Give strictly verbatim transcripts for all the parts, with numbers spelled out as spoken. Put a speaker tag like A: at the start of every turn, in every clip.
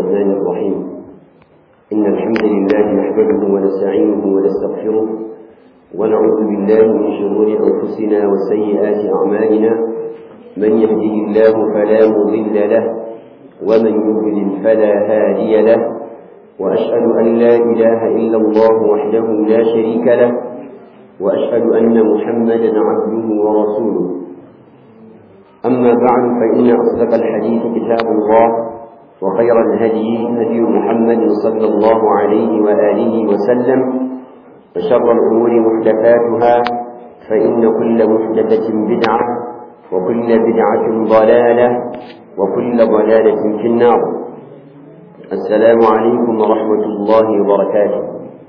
A: الرحمن الرحيم إن الحمد لله نحمده ونستعينه ونستغفره ونعوذ بالله من شرور أنفسنا وسيئات أعمالنا من يهده الله فلا مضل له ومن يضلل فلا هادي له وأشهد أن لا إله إلا الله وحده لا شريك له وأشهد أن محمدا عبده ورسوله أما بعد فإن أصدق الحديث كتاب الله وخير الهدي هدي محمد صلى الله عليه وآله وسلم وشر الأمور محدثاتها فإن كل محدثة بدعة وكل بدعة ضلالة وكل ضلالة في النار. السلام عليكم ورحمة الله وبركاته.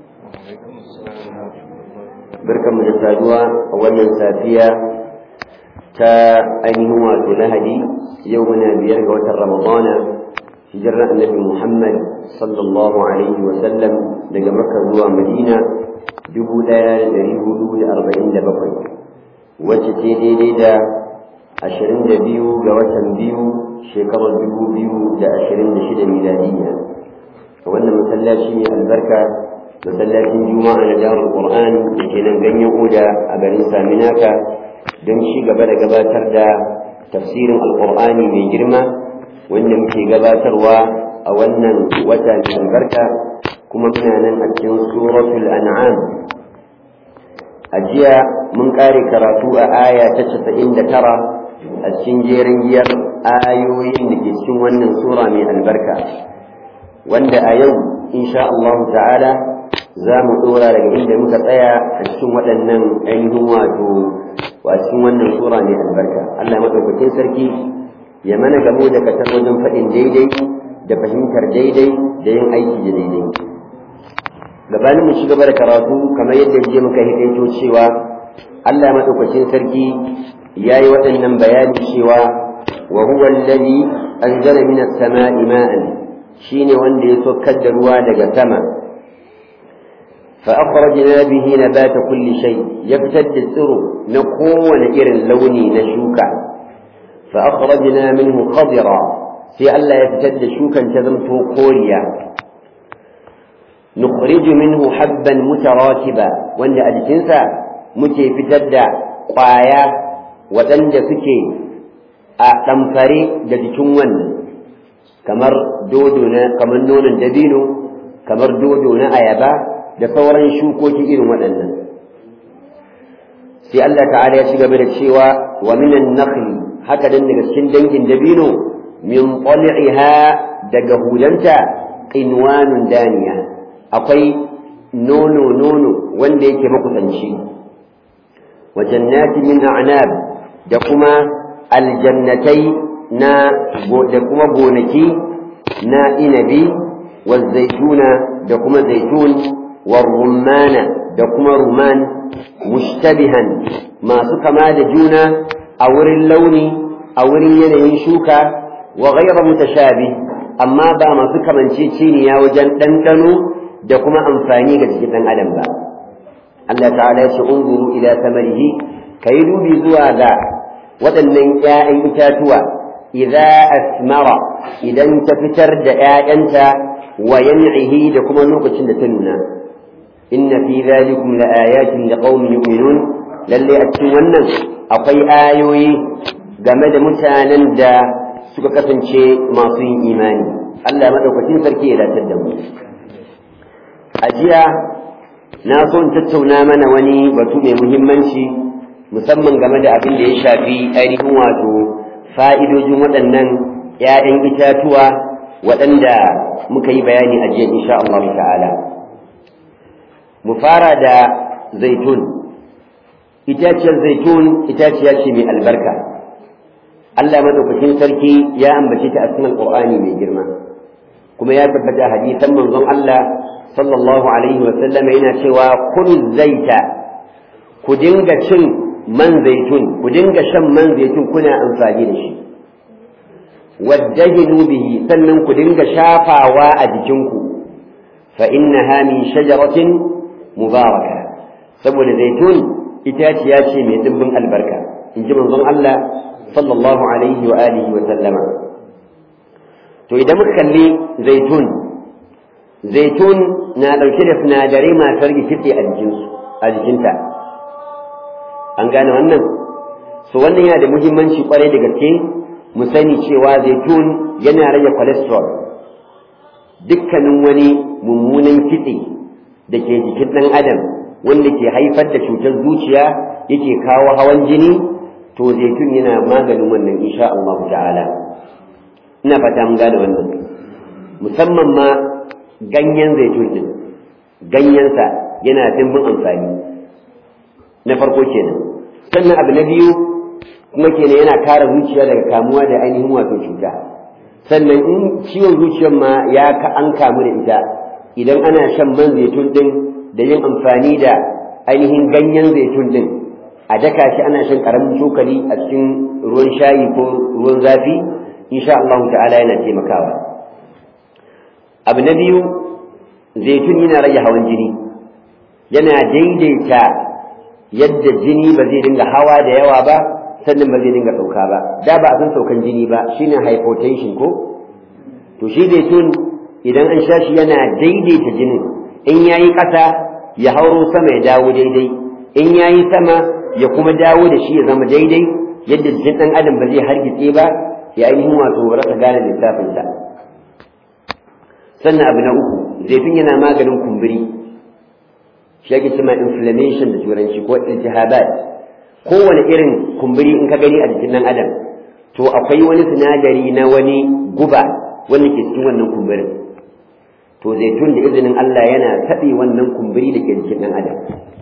A: بركة من السادوة أولا سافية تا أين هو لهدي يومنا بيرجع رمضان هجرة النبي محمد صلى الله عليه وسلم لقى مكة هو مدينة جبولا لريهولو لأربعين دبقين وتتيدي لدى عشرين دبيو جواتن بيو شكر الجبو بيو لعشرين شدة ميلادية وأن مسلاشي البركة مسلاشي جمعة لدار القرآن لكي ننقن يقودا أبني سامناك don shi gaba da gabatar da tafsirin alƙur'ani mai girma wanda muke gabatarwa a wannan wata mai albarka kuma muna nan a cikin suratul an'am. A jiya mun ƙare karatu a aya ta casa'in da tara a cikin jerin giyar ayoyin da ke cikin wannan sura mai albarka wanda a yau insha Allah ta'ala za mu ɗora daga inda muka tsaya a cikin waɗannan ainihin wato wa cikin wannan sura ne albarka. Allah madaukakin sarki ya mana gamo da katar wajen faɗin daidai da fahimtar daidai da yin aiki da daidai. Gabanin mu shiga da karatu kamar yadda jiya muka hidaito cewa Allah madaukakin sarki yayi waɗannan bayani cewa wa huwa alladhi anzala minas sama'i ma'an, shine wanda ya saukar da ruwa daga sama. فأخرجنا به نبات كل شيء يفتد السر نقوى نكر اللون نشوكا فأخرجنا منه خضرا في ألا يفتد شوكا تذمته قوريا نخرج منه حبا متراكبا وأن أجتنسا متي فتد قايا وتند سكي أتنفري جدتون كمر دودنا كمر نون دبينو كمر دودنا أيبا da sauran shukoki irin waɗannan. Sai Allah ta'ala ya shiga da cewa wa minan nakhli, haka dan daga cikin dangin dabino, min tal'iha daga hulanta qinwanun daniya, akwai nono nono wanda yake makusanci. Wa jannatin min a'nab, da kuma aljannatai na da kuma gonaki na inabi, wa zaituna da kuma zaitun والرمان دكما رمان مشتبها ما سكما دجونا أور اللون أور ينين شوكا وغير متشابه أما با ما سكما تشيني يا وجن دنكنو دكما أنفاني كجدا ألم با الله تعالى انظروا إلى ثمره كيدو بزوا ذا وذنن يا إنتاتوا إذا أثمر إذا انتفتر دعاء أنت وينعه دكما نوكتشن تنونا إن في ذلكم لآيات لقوم يؤمنون للي أتمنى أقي آيوي جمد متانا دا سككة شيء ماصي إيماني ألا مدوكتين سركي لا تدموا أجيا ناصون تتونا من وني بطومي مهمنشي musamman game da abin da ya shafi ainihin wato fa'idojin waɗannan ‘ya'yan itatuwa waɗanda muka yi bayani a jiya insha Allah ta'ala. Mu fara da zaitun. Itaciyar zaitun itaciya ce mai albarka. Allah madaukakin sarki ya ambace ta a cikin Alƙur'ani mai girma. Kuma ya tabbata hadisan manzon Allah sallallahu alaihi wa sallam yana cewa kulu zaita, ku dinga cin man zaitun, ku dinga shan man zaitun kuna amfani da shi. Waddahinu bihi, sannan ku dinga shafawa a jikinku. Fa innaha min shajaratin mubaraka, saboda zaitun itaciya ce mai dimbin albarka in ji manzon Allah sallallahu alaihi wa alihi wa sallama. to idan muka kalli zaitun zaitun na ɗauke da sinadarai masu rage kitse a jikinsu a jikinta an gane wannan so wannan yana da muhimmanci kwarai da gaske mu sani cewa zaitun yana rage cholesterol dukkanin wani mummunan kitse da ke jikin ɗan adam wanda ke haifar da cutar zuciya yake kawo hawan jini to zaitun yana maganin wannan insha Allah ta'ala ina fata mun gane wannan musamman ma ganyen zaitun din ganyensa yana dimbin amfani na farko kenan sannan abu na biyu kuma kenan yana kare zuciya daga kamuwa da ainihin wato cuta sannan in ciwon zuciyar ma ya ka an kamu da ita idan ana shan man zaitun din da yin amfani da ainihin ganyen zaitun din a daka shi ana shan karamin cokali a cikin ruwan shayi ko ruwan zafi insha Allah ta'ala yana taimakawa abu na biyu zaitun yana rage hawan jini yana daidaita yadda jini ba zai dinga hawa da yawa ba sannan ba zai dinga sauka ba da ba a san saukan jini ba shine hypotension ko to shi zaitun idan an sha shi yana daidaita jinin in yayi ƙasa ya hauro sama ya dawo daidai in yayi sama ya kuma dawo da shi ya zama daidai yadda jikin ɗan adam ba zai hargitse ba ya ainihin wato rasa gane lissafinsa sannan abu na uku zaitun yana maganin kumburi shi ake cewa inflammation da turanci ko iltihabat kowane irin kumburi in ka gani a jikin ɗan adam to akwai wani sinadari na wani guba wanda ke cikin wannan kumburin to zaitun da izinin Allah yana taɓe wannan kumburi da ke jikin ɗan adam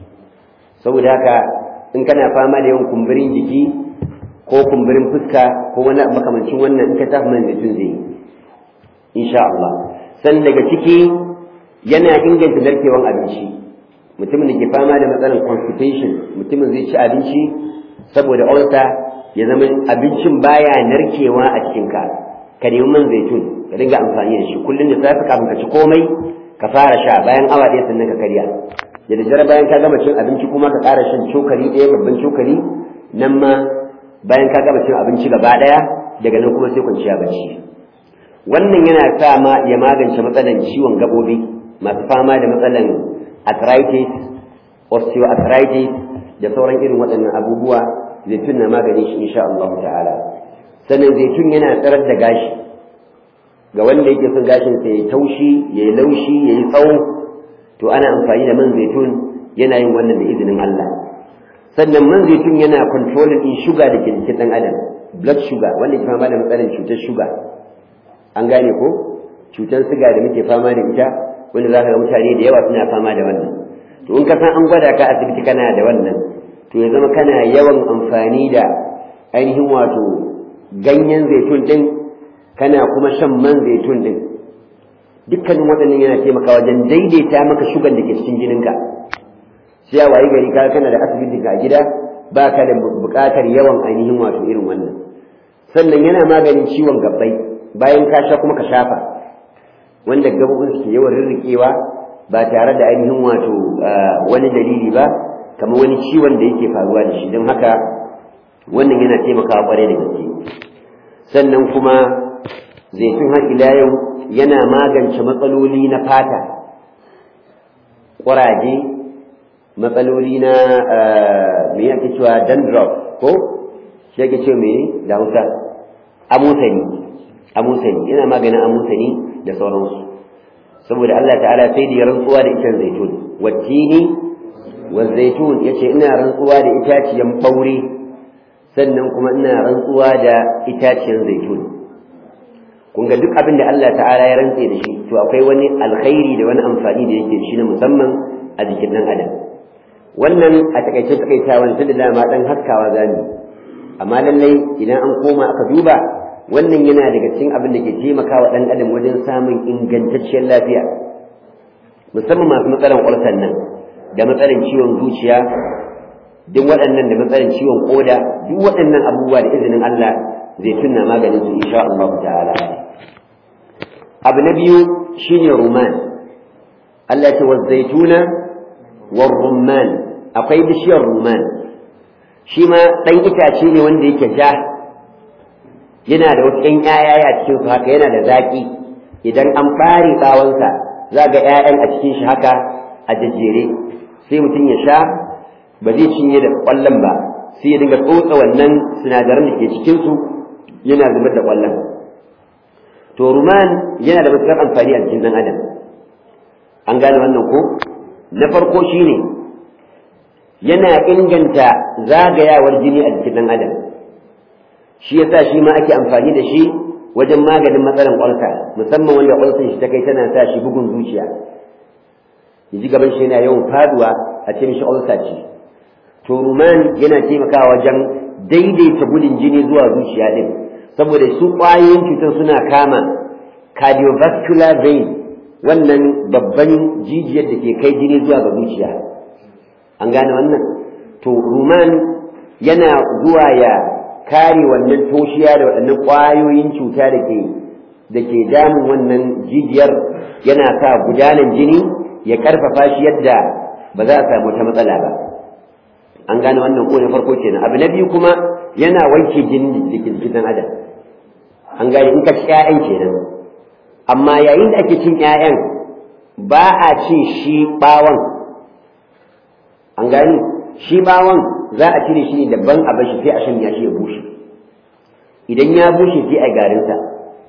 A: saboda haka in kana fama da yawan kumburin jiki ko kumburin fuska ko wani makamancin wannan in ka tafi man zaitun zai yi insha Allah san daga ciki yana inganta narkewan abinci mutumin da ke fama da matsalar constipation mutumin zai ci abinci saboda ulcer ya zama abincin baya narkewa a cikinka ka nemi man zaitun ka dinga amfani da shi kullum da safe kafin ka ci komai ka fara sha bayan awa ɗaya sannan ka karya da daddare bayan ka gama cin abinci kuma ka ƙara shan cokali ɗaya babban cokali nan ma bayan ka gama cin abinci gaba ɗaya daga nan kuma sai kwanciya bacci wannan yana sa ma ya magance matsalan ciwon gaɓoɓi masu fama da matsalan arthritis osteoarthritis da sauran irin waɗannan abubuwa zaitun na magani shi insha Allah ta'ala sannan zaitun yana tsarar da gashi ga wanda yake son gashin sa yayi taushi yayi laushi yayi tsawo to ana amfani da man zaitun yana yin wannan da izinin Allah sannan man zaitun yana controlling din sugar da ke jikin dan adam blood sugar wanda ke fama da matsalar cutar sugar an gane ko cutar siga da muke fama da ita wanda zaka ga mutane da yawa suna fama da wannan to in ka san an gwada ka asibiti kana da wannan to ya zama kana yawan amfani da ainihin wato ganyen zaitun din kana kuma shan man zaitun din dukkanin waɗannan yana taimakawa wajen daidaita maka shugan da ke cikin jininka sai a wayi gari ka kana da asibiti ga gida ba ka da buƙatar yawan ainihin wato irin wannan sannan yana maganin ciwon gabbai bayan ka sha kuma ka shafa wanda gabobin suke yawan rirriƙewa ba tare da ainihin wato wani dalili ba kamar wani ciwon da yake faruwa da shi don haka wannan yana taimakawa ƙwarai da gaske sannan kuma zaitun har ila yau yana magance matsaloli na fata ƙuraje matsaloli na me yake cewa dandruff ko shi yake cewa me da Hausa amosani amosani yana maganin amosani da sauransu saboda Allah ta'ala sai da ya rantsuwa da ita zaitun wattini wazaitun yace ina rantsuwa da itaciyan ɓaure sannan kuma ina rantsuwa da itaciyan zaitun kun ga duk abin da Allah ta'ala ya rantse da shi to akwai wani alkhairi da wani amfani da yake shi na musamman a jikin dan adam wannan a takaice takaitawan tunda dama dan haskawa zamu amma lallai idan an koma aka duba wannan yana daga cikin abin da ke taimakawa dan adam wajen samun ingantacciyar lafiya musamman masu matsalan ulcer nan da matsalan ciwon zuciya duk waɗannan da matsalan ciwon koda duk waɗannan abubuwa da izinin Allah zai tunna maganin su insha Allah ta'ala abu na biyu shine ruman Allah ya ce wazaituna warrumman akwai bishiyar ruman shi ma dan itace ne wanda yake ja yana da wasu ƴan ƴaƴa a cikin su haka yana da zaki idan an bare bawansa za ga ƴaƴan a cikin shi haka a jajjere sai mutum ya sha ba zai cinye da ƙwallon ba sai ya dinga tsotsa wannan sinadaran da ke cikin su yana zubar da ƙwallon to ruman yana da matuƙar amfani a cikin ɗan adam an gane wannan ko na farko shine yana inganta zagayawar jini a jikin ɗan adam shi yasa shi ma ake amfani da shi wajen maganin matsalan ƙwarka musamman wanda ƙwarsan shi ta kai tana sa shi bugun zuciya yaji gaban shi yana yawan faduwa a ce mishi ulcer ce to ruman yana taimakawa wajen daidaita gudun jini zuwa zuciya din saboda su ƙwayoyin cutar suna kama cardiovascular vein wannan babban jijiyar da ke kai jini zuwa ga zuciya an gane wannan to ruman yana zuwa ya kare wannan toshiya da waɗannan ƙwayoyin cuta da ke da ke damun wannan jijiyar yana sa gudanar jini ya karfafa shi yadda ba za a samu wata matsala ba an gane wannan ko na farko kenan abu na biyu kuma yana wanke jini jikin jikin adam an gane in ka ci ƴaƴan kenan amma yayin da ake cin ƴaƴan ba a ce shi bawon an gane shi bawon za a cire shi ne daban a bashi sai a shanya shi ya bushe idan ya bushe sai a garinsa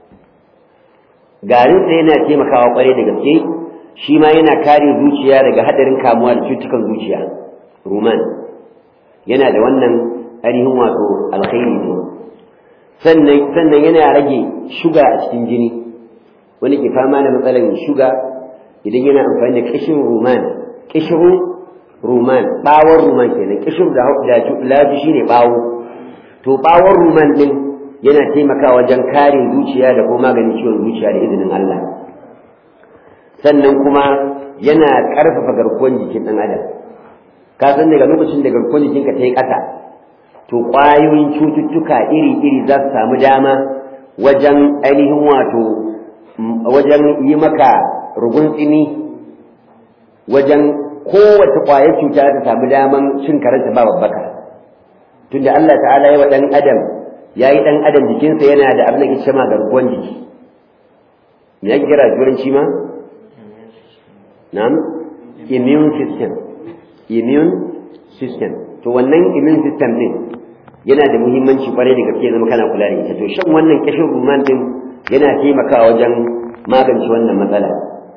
A: garinsa yana taimakawa kwarai da gaske shi ma yana kare zuciya daga hadarin kamuwa da cutukan zuciya ruman yana da wannan ainihin wato alkhairi ne sannan sannan yana rage shuga a cikin jini wani ke fama da matsalar shuga idan yana amfani da kishin ruman kishin ruman bawon ruman kenan kishin da lafi shine bawo to bawon ruman din yana taimakawa wajen kare zuciya da kuma maganin ciwon zuciya da izinin Allah sannan kuma yana ƙarfafa garkuwar jikin ɗan adam ka san daga lokacin da garkuwar jikinka ta yi ƙasa to ƙwayoyin cututtuka iri-iri za su samu dama wajen ainihin wato wajen yi maka rugun tsini wajen kowace ƙwayar cuta ta samu daman cin karanta ba babbaka tunda Allah ta'ala ya wa ɗan adam ya yi ɗan adam jikinsa yana da abin da ke cema garkuwar jiki me ya kira turanci ma Na'am immune system immune system to wannan immune system din yana da muhimmanci kwarai da gaske zama kana kula da ita to shan wannan kashin ruman din yana taimakawa wajen magance wannan matsala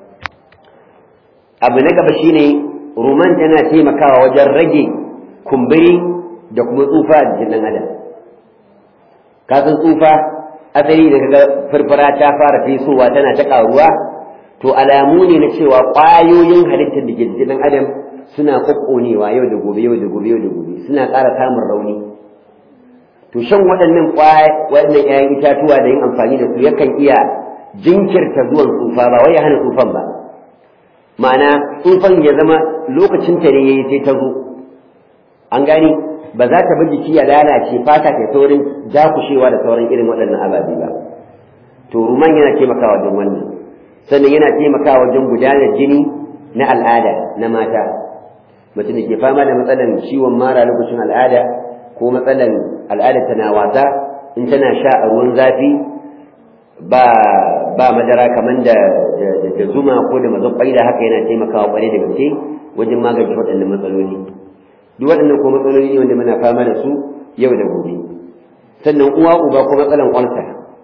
A: abu na gaba shine ruman tana taimakawa wajen rage kumburi da kuma tsufa a jikin ɗan adam ka san tsufa asali da kaga farfara ta fara fesowa tana ta ƙaruwa to alamu ne na cewa ƙwayoyin halittar da ke jikin ɗan adam suna kokkonewa yau da gobe yau da gobe yau da gobe suna ƙara samun rauni to shan waɗannan waɗannan ƴaƴan itatuwa da yin amfani da su yakan iya jinkirta zuwan tsufa ba wai ya hana tsufan ba ma'ana tsufan ya zama lokacin ta ne yayi sai ta zo an gani ba za ta bar jiki ya lalace fata ta saurin dakushewa da sauran irin waɗannan ababe ba to ruman yana taimakawa don wannan sannan yana taimakawa wajen gudanar jini na al'ada na mata mutum da ke fama da matsalan ciwon mara lokacin al'ada ko matsalan al'ada tana wasa in tana sha a ruwan zafi ba ba madara kamar da da zuma ko da mazan da haka yana taimakawa kwarai da gaske wajen magance waɗannan matsaloli duk waɗannan ko matsaloli ne wanda muna fama da su yau da gobe sannan uwa uba ko matsalan ulcer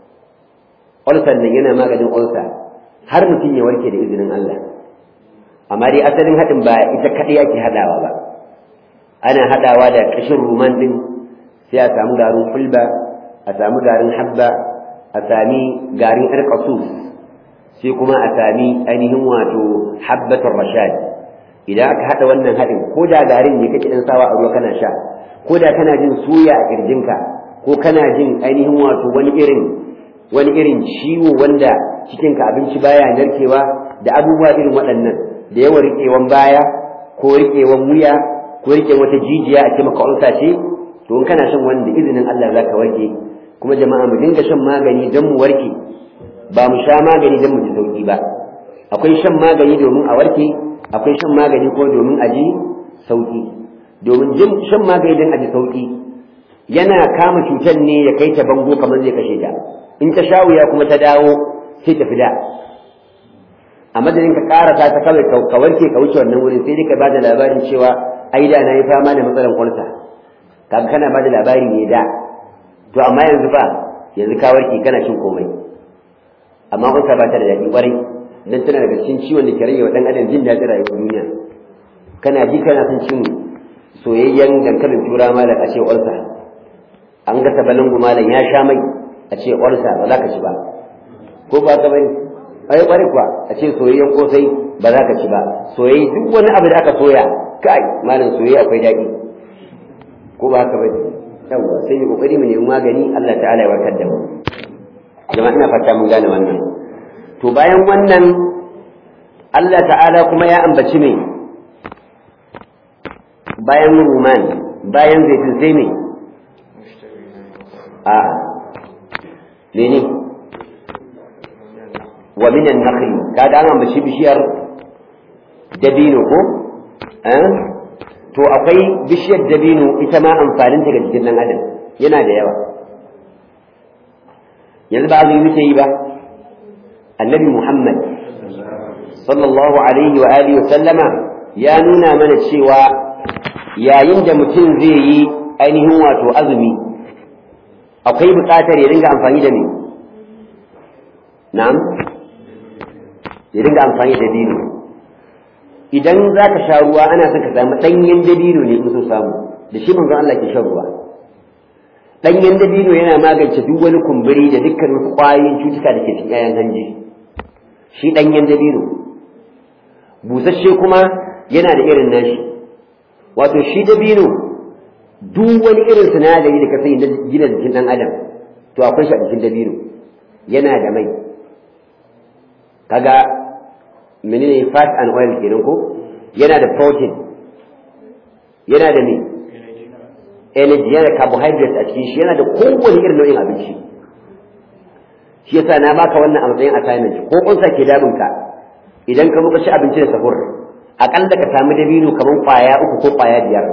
A: ulcer nan yana maganin ulcer har mutum ya warke da izinin Allah amma dai asalin haɗin ba ita kaɗai ake haɗawa ba ana haɗawa da ƙashin ruman ɗin sai a samu garin fulba a samu garin habba a sami garin irqasus sai kuma a sami ainihin wato habbatul rashad idan aka haɗa wannan haɗin ko da garin ne kake ɗan sawa a ruwa kana sha ko da kana jin suya a ƙirjinka ko kana jin ainihin wato wani irin wani irin ciwo wanda cikinka abinci baya narkewa da abubuwa irin waɗannan da yawan riƙewan baya ko riƙewan wuya ko riƙewan wata jijiya a ce maka ulsa ce to in kana shan wanda izinin Allah zaka warke kuma jama'a mu dinga shan magani don mu warke ba mu sha magani don mu ji sauki ba akwai shan magani domin a warke akwai shan magani ko domin a ji sauki domin jin shan magani don a ji sauki yana kama cutar ne ya kai ta bango kamar zai kashe ta in ta sha wuya kuma ta dawo sai ta fida a madadin ka karata ta kawai ka wanke ka wuce wannan wurin sai dai ka bada labarin cewa ai da na yi fama da matsalar kwalta kaga kana bada labari ne da to amma yanzu fa yanzu ka warke kana cin komai amma kwalta ba ta da daɗi ƙwarai dan tana daga cikin ciwon da ke rage wa ɗan adam jin daɗin rayuwar duniya kana ji kana son cin soyayyen dankalin tura malam a ce ƙwalta an ga tabalangu malam ya sha mai a ce ƙwalta ba za ka ci ba ko ba ka bane ai ƙwarai kuwa a ce soyayyen kosai ba za ka ci ba soyayyi duk wani abu da aka soya kai malam soyayya akwai daɗi ko ba haka bane yawa sai mu kokari mu nemi magani Allah ta'ala ya warkar da mu jama'a ina fata mun gane wannan to bayan wannan Allah ta'ala kuma ya ambaci me bayan ruman bayan zaitun sai me a mene wa min an-nakhl kaga an ambaci bishiyar dabino ko eh to akwai bishiyar dabino ita ma amfanin ta ga jikin dan adam yana da yawa yanzu ba azumi muke yi ba annabi Muhammad sallallahu alaihi wa alihi wa sallama ya nuna mana cewa yayin da mutum zai yi ainihin wato azumi akwai buƙatar ya dinga amfani da me na'am ya dinga amfani da dabino idan za ka sha ruwa ana son ka samu ɗanyen dabino ne in so samu da shi manzon Allah ke shan ruwa ɗanyen dabino yana magance duk wani kumburi da dukkan wasu ƙwayoyin cutuka da ke cikin ƴaƴan hanji shi ɗanyen dabino busasshe kuma yana da irin nashi wato shi dabino duk wani irin sinadari da ka sani na gina jikin ɗan adam to akwai shi a jikin dabino yana da mai kaga menene fat and oil kenan ko yana da protein yana da me energy yana da carbohydrates a cikin shi yana da kowane irin nau'in abinci shi yasa na baka wannan a matsayin assignment ko kunsa ke damun ka idan ka muka ci abinci da sahur akalla ka samu dabino kaman kwaya uku ko kwaya biyar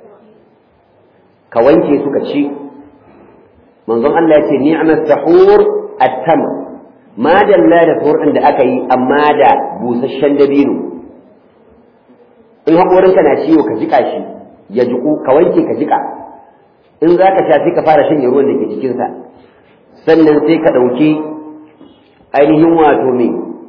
A: ka wanke su ka ci manzon Allah ya ce ni'mat sahur at-tamr ma dalla da sahur din da aka yi amma da busasshen dabino in haƙorinka na ciwo ka jika shi ya jiku ka wanke ka jika in za ka sha sai ka fara shanye ruwan da ke cikinsa sannan sai ka ɗauki ainihin wato me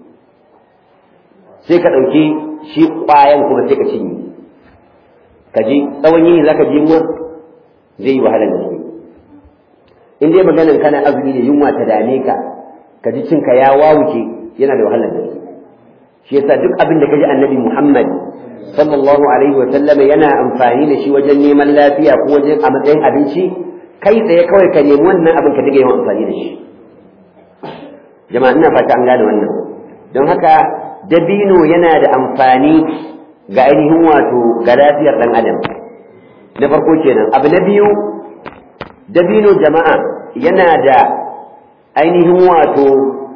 A: sai ka ɗauki shi ƙwayan kuma sai ka cinye ka ji tsawon yini za ka ji yunwa zai yi wahalar da shi in dai maganin kana azumi da yunwa ta dame ka ka ji cinka ya wawuce yana da wahalar da shi shi yasa duk abin da ka ji annabi Muhammad sallallahu alaihi wa sallama yana amfani da shi wajen neman lafiya ko wajen a matsayin abinci kai tsaye kawai ka nemi wannan abin ka diga yawan amfani da shi jama'a ina fata an gane wannan don haka dabino yana da amfani ga ainihin wato ga lafiyar dan adam na farko kenan abu na biyu dabino jama'a yana da ainihin wato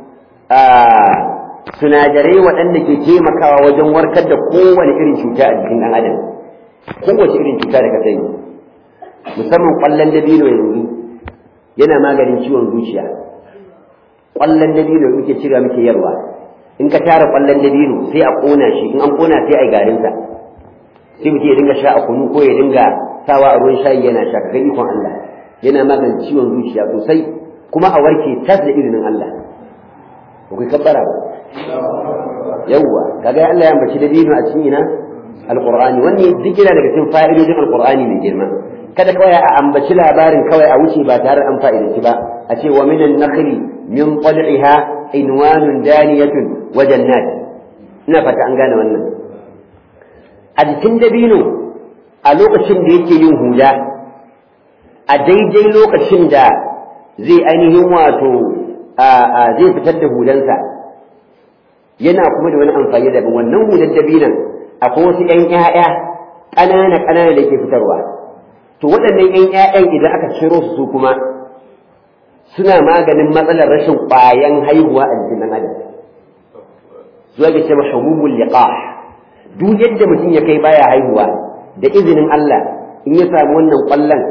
A: sinadarai waɗanda ke taimakawa wajen warkar da kowane irin cuta a jikin ɗan adam kowace irin cuta da ka sani musamman ƙwallon dabino yanzu yana maganin ciwon zuciya ƙwallon dabino muke cira muke yarwa in ka tara ƙwallon dabino sai a ƙona shi in an ƙona sai a yi garinsa sai mutum ya dinga sha a kunu ko ya dinga sawa a ruwan shayi yana sha kaga ikon Allah yana maganin ciwon zuciya sosai kuma a warke tas da izinin Allah ba kai kabbara ba yawwa kaga Allah ya ambaci dabino a cikin ina alqur'ani wannan duk yana daga cikin fa'idodin alqur'ani mai girma kada kawai a ambaci labarin kawai a wuce ba tare an fa'idaci ba a ce wa minan nakhli min tal'iha inwanun daniyatun wa jannat ina fata an gane wannan a jikin dabino a lokacin da yake yin huda a daidai lokacin da zai ainihin wato zai fitar da hudansa yana kuma da wani amfani da wannan hudan dabinan akwai wasu ƴan ƴaƴa ƙanana ƙanana da ke fitarwa to waɗannan ƴan ƴaƴan idan aka ciro su kuma suna maganin matsalar rashin ƙwayan haihuwa a jikin ɗan adam zuwa ga cewa hububul liqah duk yadda mutum ya kai baya haihuwa da izinin Allah in ya samu wannan ƙwallon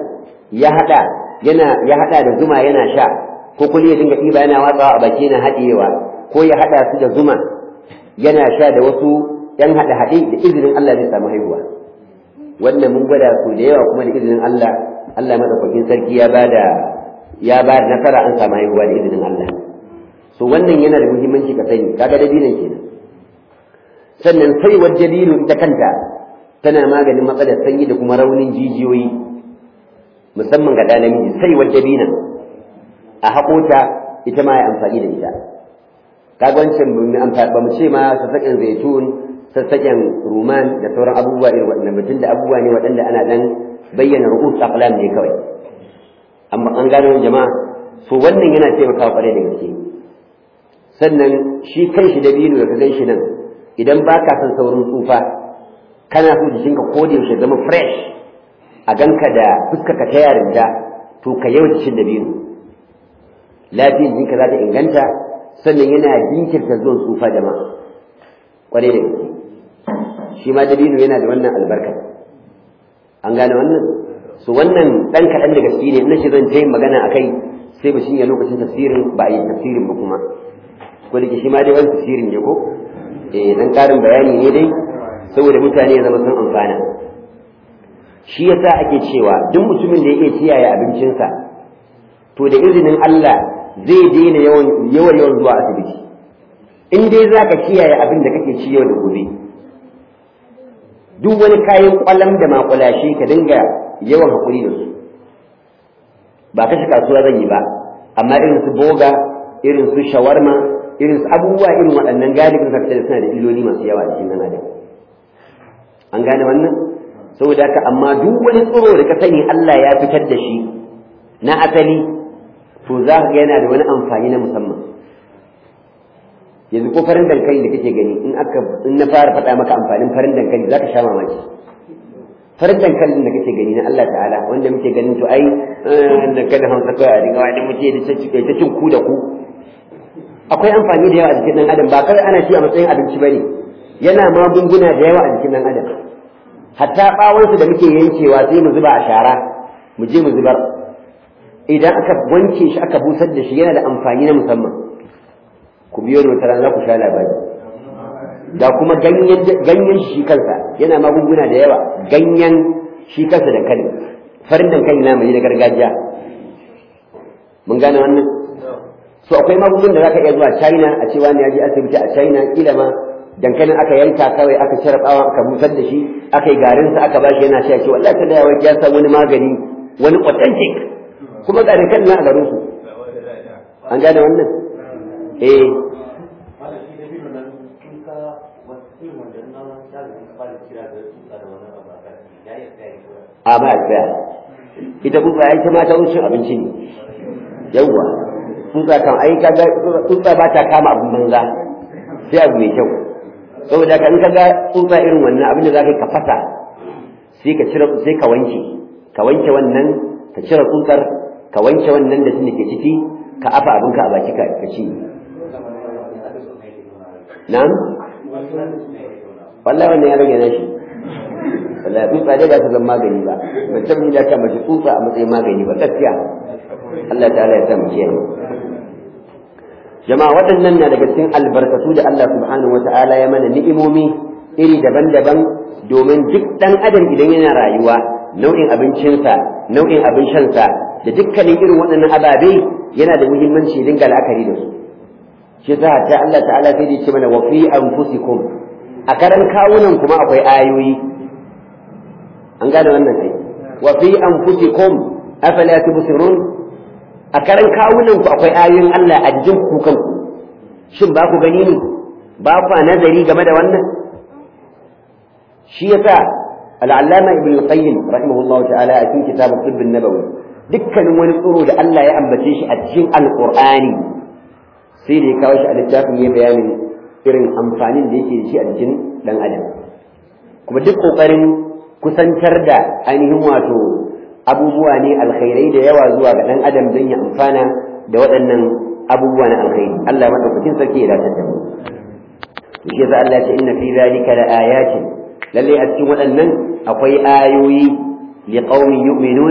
A: ya hada yana ya hada da zuma yana sha ko kuli ya dinga ɗiba yana watsawa a baki yana haɗiyewa ko ya hada su da zuma yana sha da wasu yan hada haɗe da izinin Allah zai samu haihuwa wannan mun gwada su da yawa kuma da izinin Allah Allah madaukakin sarki ya bada ya bada nasara an samu haihuwa da izinin Allah so wannan yana da muhimmanci ka sani kaga dabinan kenan sannan sai wajjalilu ita kanta tana maganin matsalar sanyi da kuma raunin jijiyoyi musamman ga ɗan namiji sai wajjabina a haƙota ita ma ya amfani da ita kaga wancan ba mu ce ma sassaƙen zaitun sassaƙen ruman da sauran abubuwa irin waɗannan mutum da abubuwa ne waɗanda ana ɗan bayyana ru'us aqlam ne kawai amma an gano jama'a so wannan yana taimakawa ƙwarai da gaske sannan shi kan shi dabino da ka gan shi nan idan ba ka son saurin tsufa kana so jikinka ko da yaushe zama fresh a ganka da fuskarka ta yarinta to ka yawan cin dabino lafiyar jikinka za ta inganta sannan yana jinkirta zuwan tsufa jama'a kwarai da gaske shi ma dabino yana da wannan albarka an gane wannan so wannan dan kaɗan da gaske ne ina shi zan ta yin magana akai sai ba shi ne lokacin tafsirin ba a yi tafsirin ba kuma ko da shi ma dai wani tafsirin ne ko eh dan karin bayani ne dai saboda mutane ya zama sun amfana shi yasa ake cewa duk mutumin da ya iya kiyaye abincinsa to da izinin Allah zai daina yawan yawan yawan zuwa asibiti in dai zaka kiyaye abin da kake ci yau da gobe duk wani kayan kwalam da makulashi ka dinga yawan hakuri da su ba kashi kasuwa zan yi ba amma irin su boga irin su shawarma irin su abubuwa irin waɗannan galibin sarki da suna da illoli masu yawa a cikin nan adam an gane wannan saboda haka amma duk wani tsoro da ka sani Allah ya fitar da shi na asali to za ka ga yana da wani amfani na musamman yanzu ko farin dankali da kake gani in aka in na fara faɗa maka amfanin farin dankali za ka sha mamaki farin dankalin da kake gani na Allah ta'ala wanda muke ganin to ai dankalin Hausa kawai a dinga wani muke da ta cin ku da ku akwai amfani da yawa a jikin ɗan adam ba kawai ana ci a matsayin abinci bane yana magunguna da yawa a jikin ɗan adam hatta ɓawonsu da muke yankewa sai mu zuba a shara mu je mu zubar idan aka wanke shi aka busar da shi yana da amfani na musamman ku biyo da wata za ku sha labari da kuma ganyen shi kansa yana magunguna da yawa ganyen shi kansa da kani farin dankali na mai da gargajiya mun gane wannan so akwai magungunan da zaka iya zuwa China a ce wani ya je asibiti a China kila ma dankalin aka yanka kawai aka cire bawa aka busar da shi aka yi garin sa aka bashi yana sha ce wallahi kada ya wani ya san wani magani wani authentic kuma ga dankalin na a garin su an gane wannan eh a ba tsaya ita kuma ai ta mata wucin abinci ne yawwa tsutsa kan ai kaga tsutsa ba ta kama abin banza sai abu mai kyau saboda ka in kaga tsutsa irin wannan abin da zaka ka fasa sai ka cire sai ka wanke ka wanke wannan ka cire tsutsar ka wanke wannan da take ciki ka afa abinka a baki ka ci na'am wallahi wannan ya rage nashi wallahi tsutsa dai ba ta zama magani ba ban tabbata da kan mace tsutsa a matsayin magani ba gaskiya Allah ta'ala ya san kiyaye jama'a waɗannan na daga cikin albarkatu da Allah subhanahu wata'ala ya mana ni'imomi iri daban-daban domin duk ɗan adam idan yana rayuwa nau'in abincinsa nau'in abin shansa da dukkanin irin waɗannan ababe yana da muhimmanci dinga la'akari da su shi yasa ta Allah ta'ala sai ya ce mana wa fi anfusikum a karan kawunan kuma akwai ayoyi an gane wannan ai wa fi anfusikum afala tubsirun a karan kawunan ku akwai ayoyin Allah a jikin ku kanku shin ba ku gani ne ba ku nazari game da wannan shi yasa al-allama ibn al-qayyim rahimahullahu ta'ala a cikin kitab at-tibb an-nabawi dukkanin wani tsoro da Allah ya ambace shi a cikin al-qur'ani sai da ya kawo shi a littafin ya bayanin irin amfanin da yake da shi a jikin dan adam kuma duk kokarin kusantar da ainihin wato abubuwa ne alkhairai da yawa zuwa ga dan adam don ya amfana da waɗannan abubuwa na alkhairi Allah madaukakin sarki ya dace da mu shi yasa Allah ya ce inna fi zalika la ayatin lalle a cikin waɗannan akwai ayoyi li qaumin yu'minun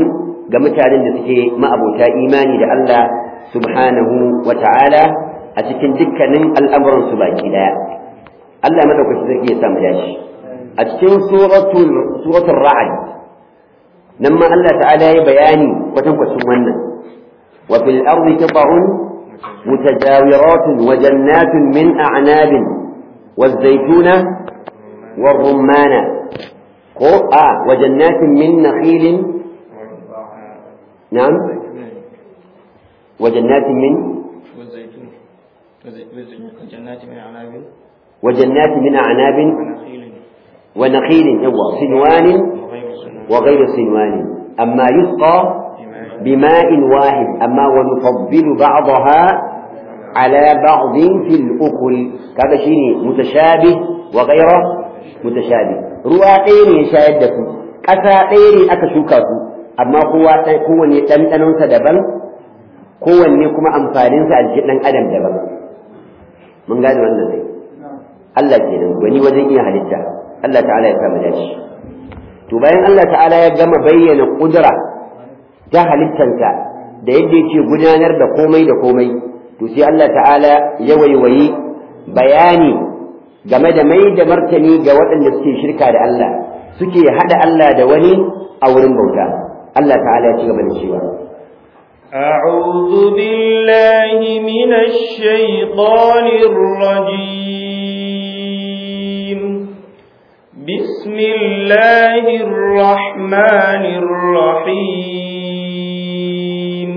A: ga mutanen da suke ma'abota imani da Allah subhanahu wa ta'ala a cikin dukkanin al'amuran su baki daya Allah madaukaki zai iya samu dashi a cikin suratul suratul ra'd nan ma Allah ta'ala ya bayani kwatankwacin wannan wa fil ardi qita'un mutajawiratun wa jannatun min a'nabin waz-zaytuna war-rumman ko a wa jannatin min nakhilin na'am wa jannatin min
B: والزيتون وجنات من أعناب
A: وجنات من أعناب ونخيل صنوان وغير صنوان أما يسقى بماء واحد أما ونفضل بعضها على بعض في الأكل هذا شيء متشابه وغير متشابه رواقين يشاهدكم كسائر أكشوكاكم أما قوة قوة يتنتنون سدبا قوة يكم أمثالين سألجئنا أدم دبا من قال وانا ذي الله جينا وني وزيئي هلتا الله تعالى يفهم ذلك تبين الله تعالى يقام بيّن قدرة جهل التنسى da yadda yake gudanar da komai da komai to sai Allah ta'ala ya waiwayi bayani game da mai da martani ga waɗanda suke shirka da Allah suke hada Allah da wani a wurin bauta Allah ta'ala ya ci gaba da cewa
B: أعوذ بالله من الشيطان الرجيم بسم الله الرحمن الرحيم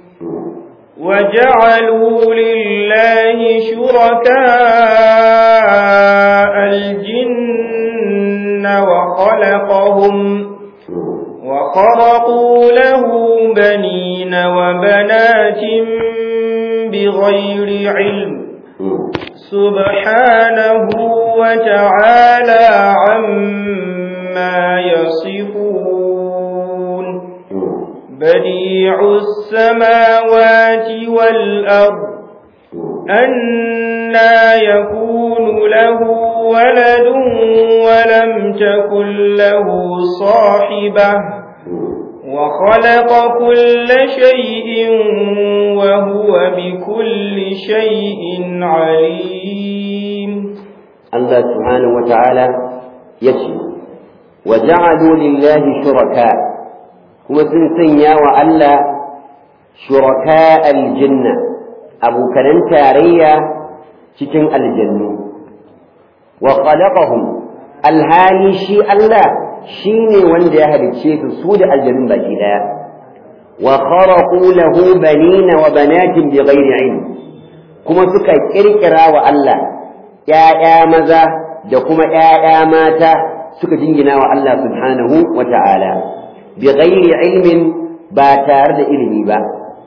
B: وجعلوا لله شركاء الجن وخلقهم وخرقوا له بنين وبنات بغير علم سبحانه وتعالى عما يصفون بديع السماوات والأرض أنى يكون له ولد ولم تكن له صاحبة وخلق كل شيء وهو بكل شيء عليم
A: الله سبحانه وتعالى يشهد وجعلوا لله شركاء هو سنسنيا وألا شركاء الجنة أبو كنن تاريا تكن الجنة وخلقهم الهاني شيء الله شيني وندي أهل الشيء سود الجنة بكذا وخرقوا له بنين وبنات بغير علم كما سكا كركرا وألا يا يا مذا جكما يا يا ماتا سكا جنجنا وألا سبحانه وتعالى بغير علم باتارد إلمي با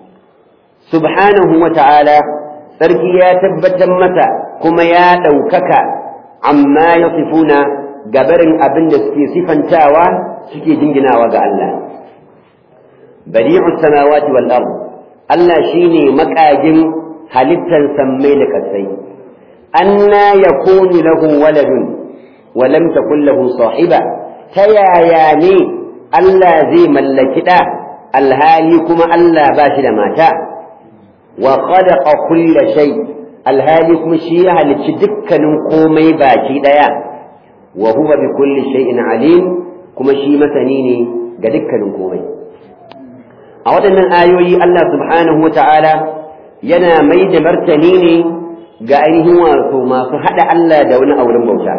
A: سبحانه وتعالى sarki ya tabbatar mata kuma ya ɗaukaka amma ya sifuna gabarin abin da suke sifantawa suke jinginawa ga Allah bari'us samawati wal ard Allah shine makagin halittar sammai da kasai anna yakunu lahu waladun wa lam takul lahu sahiba ta yaya ne Allah zai mallaki da alhali kuma Allah ba shi da mata وخلق كل شيء الهالي كما شيء هلتش دكنن قومي باكي ديا وهو بكل شيء عليم كما شيء مثنيني دكنن قومي أولا آيوي الله سبحانه وتعالى ينا ميد مرتنيني قائله وما فهد الله دون أورم بوتا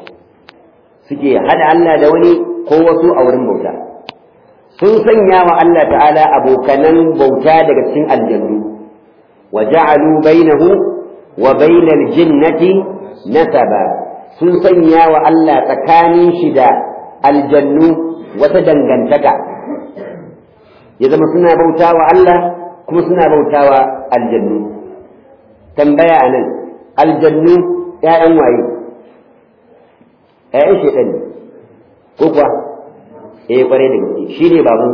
A: سكي هد الله دوني قوة أورم بوتا سنسن يا الله تعالى أبو كنن بوتا دكتين الجنة وجعلوا بينه وبين الجنة نسبا سنسنيا وألا تكاني شدا الجنة وتدنغنتك إذا ما سنا بوتا وألا كما سنا بوتا الجنة تنبيا أنا الجنة يا أموي يا إيش يتني كوكوا إيه قريب شيني بابوس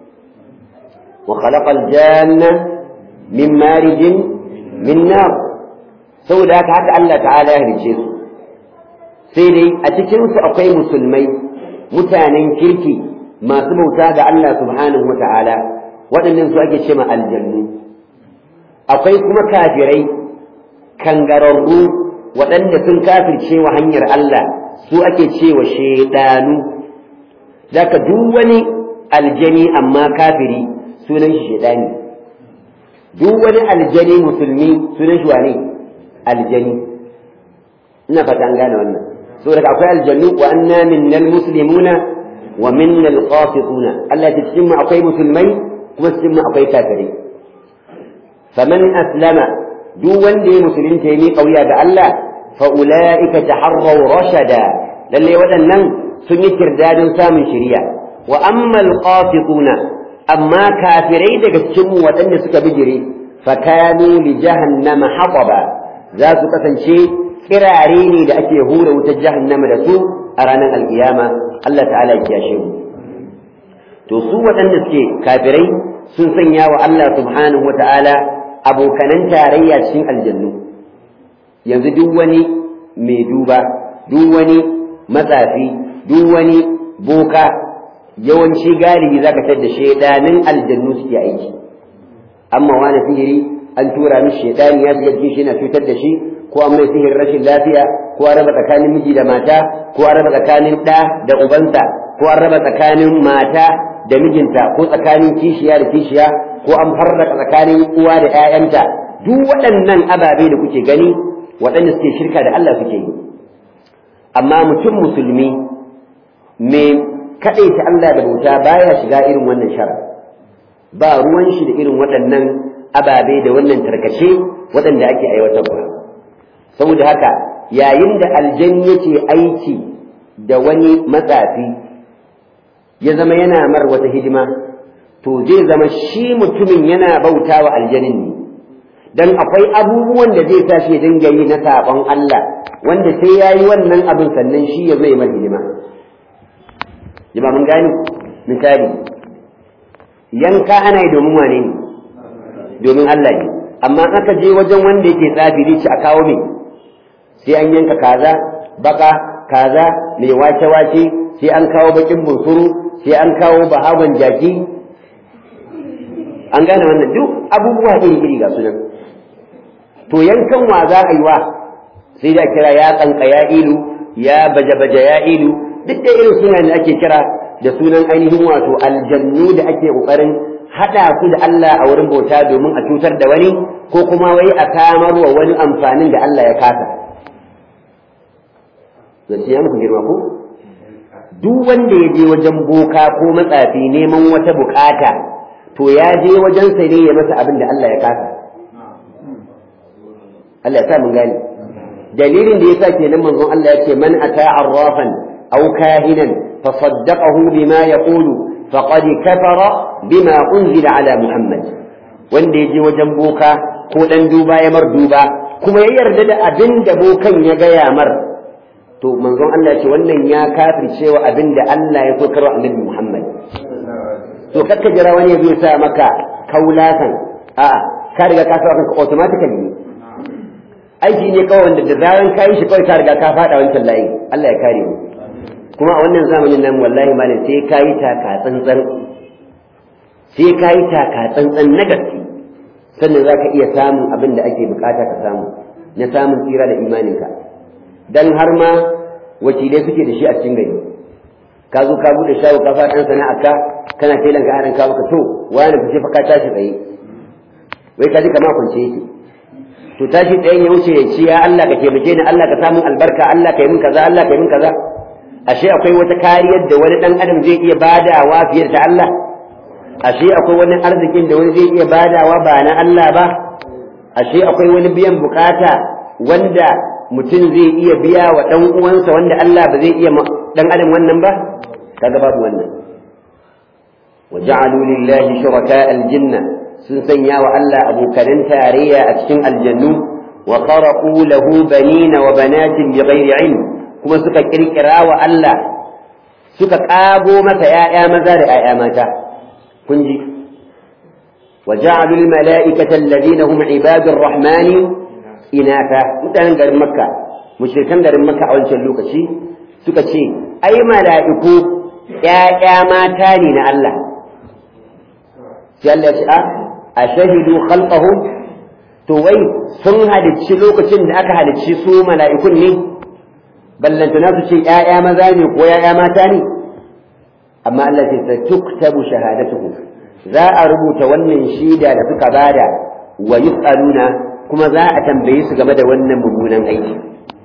A: وخلق الجنة من مارج من نار saboda haka haka Allah ta'ala ya halice su sai dai a cikin su akwai musulmai mutanen kirki masu bauta ga Allah subhanahu wata'ala waɗannan su ake cewa aljannu akwai kuma kafirai kangararru waɗanda sun kafirce wa hanyar Allah su ake cewa shaydanu zaka duk wani aljani amma kafiri sunan shi shaydani duk wani aljani musulmi sunan shi wane aljani ina fata an gane wannan saboda akwai aljannu wa anna minnal muslimuna wa minnal qasituna Allah ya cikin mu akwai musulmai kuma cikin mu akwai kafirai faman aslama duk wanda ya musulunta ya miƙa wuya ga Allah fa ulaika taharraw rashada lalle waɗannan sun yi kirdadin samun shari'a wa ammal qasituna amma kafirai daga cikin mu waɗanda suka bijire fa kanu li jahannama hataba za su kasance kirare ne da ake hura wutar jahannama da su a ranar alkiyama Allah ta'ala ya kiyashe mu to su waɗanda suke kafirai sun sanya wa Allah subhanahu wata'ala abokanan tarayya cikin aljannu yanzu duk wani mai duba duk wani matsafi duk wani boka yawanci galibi zaka tar da shedanin aljannu suke aiki amma wani sihiri an tura mishi shedani ya shiga cikin shi na cutar da shi ko an mai sihirin rashin lafiya ko an raba tsakanin miji da mata ko an raba tsakanin ɗa da ubansa ko an raba tsakanin mata da mijinta ko tsakanin kishiya da kishiya ko an farraka tsakanin uwa da ƴaƴanta duk waɗannan ababe da kuke gani waɗanda suke shirka da Allah suke yi amma mutum musulmi mai kaɗaita Allah da bauta baya shiga irin wannan shara ba ruwan shi da irin waɗannan ababe da wannan tarkace waɗanda ake aiwatarwa saboda haka yayin da aljan yake aiki da wani matsafi ya zama yana mar wata hidima to zai zama shi mutumin yana bauta wa aljanin ne dan akwai abubuwan da zai tashi ya dinga yi na saɓon Allah wanda sai ya yi wannan abin sannan shi ya zai mar hidima jima mun gani misali yanka ana yi domin wane ne domin Allah ne amma aka je wajen wanda yake tsafi zai ci a kawo mai sai an yanka kaza baka kaza mai wace-wace sai an kawo bakin bunsuru sai an kawo bahagon jaki an gane wannan duk abubuwa iri-iri ga sunan to yankan wa za a yi wa sai da kira ya tsanka ya ilu ya baje-baje ya ilu duk da irin sunan da ake kira da sunan ainihin wato aljannu da ake ƙoƙarin haɗa su da Allah a wurin bauta domin a cutar da wani ko kuma wai a kamarwa wani amfanin da Allah ya kasa zance ya muku girma ko duk wanda ya je wajen boka ko matsafi neman wata bukata to ya je wajen sa ne ya masa abin da Allah ya kasa Allah ya sa mun gane dalilin da yasa kenan manzon Allah ya ce man ata arrafan aw kahinan fa saddaqahu bima yaqulu faqad kafara bima unzila ala muhammad wanda ya je wajen boka ko dan duba ya mar duba kuma ya yarda da abin da bokan ya gaya mar to manzon Allah ce wannan ya kafirce wa abinda Allah ya so karwa annabi Muhammad to kakka jira wani zai sa maka kaulatan a ka riga ka sa kanka automatically ne aiki ne kawai wanda da zaran kai shi kawai ka riga ka fada wancan layi Allah ya kare mu kuma a wannan zamanin nan wallahi malam sai kai taka tsantsan sai kai taka tsantsan na gaske sannan zaka iya samun abin da ake bukata ka samu na samun tsira da imaninka dan har ma wakilai suke da shi a cikin gari ka zo ka bude shago ka fara dan sana'a ka kana telan ka haran ka maka to wani fice fa ka tashi tsaye wai ka ji kama kunce yake to tashi tsayen ya wuce ya ce ya Allah ka taimake ni Allah ka samu albarka Allah ka yi min kaza Allah ka yi min kaza ashe akwai wata kariyar da wani dan adam zai iya badawa fiye da Allah ashe akwai wani arzikin da wani zai iya badawa ba na Allah ba ashe akwai wani biyan bukata wanda mutum zai iya biya wa ɗan uwansa wanda Allah ba zai iya ɗan adam wannan ba kaga babu wannan wa ja'alu lillahi shuraka al-jinna sun sanya wa Allah abokanan tarayya a cikin aljannu wa kharaqu lahu banina wa banatin bighairi ilm kuma suka kirkira wa Allah suka kago masa ƴaƴa maza da ƴaƴa mata kun ji wa ja'alu al-mala'ikata alladhina hum ibadur rahmani inaka mutanen garin makka mushrikan garin makka a wancan lokaci suka ce ai mala'iku ƴaƴa mata ne na Allah sai Allah ya ce a ashahidu khalqahum to wai sun halicci lokacin da aka halicci su mala'ikun ne ballantana su ce ƴaƴa maza ne ko ƴaƴa mata ne amma Allah sai tuktabu shahadatuhum za a rubuta wannan shaida da suka bada wa yus'aluna kuma za a tambaye su game da wannan mummunan aiki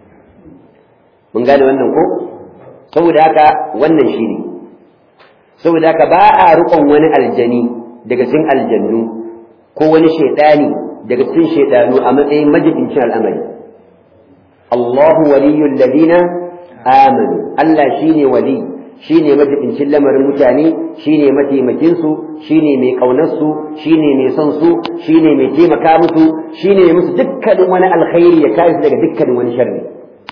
A: mun gane wannan ko saboda haka wannan shine saboda haka ba a rukon wani aljani daga cikin aljannu ko wani shaydani daga cikin shaydanu a matsayin majibincin al'amari Allahu waliyul ladina amanu Allah shine wali shine majibincin lamarin mutane shine mataimakin su shine mai kaunar su shine mai son su shine mai taimaka musu shine mai musu dukkanin wani alkhairi ya kare su daga dukkanin wani sharri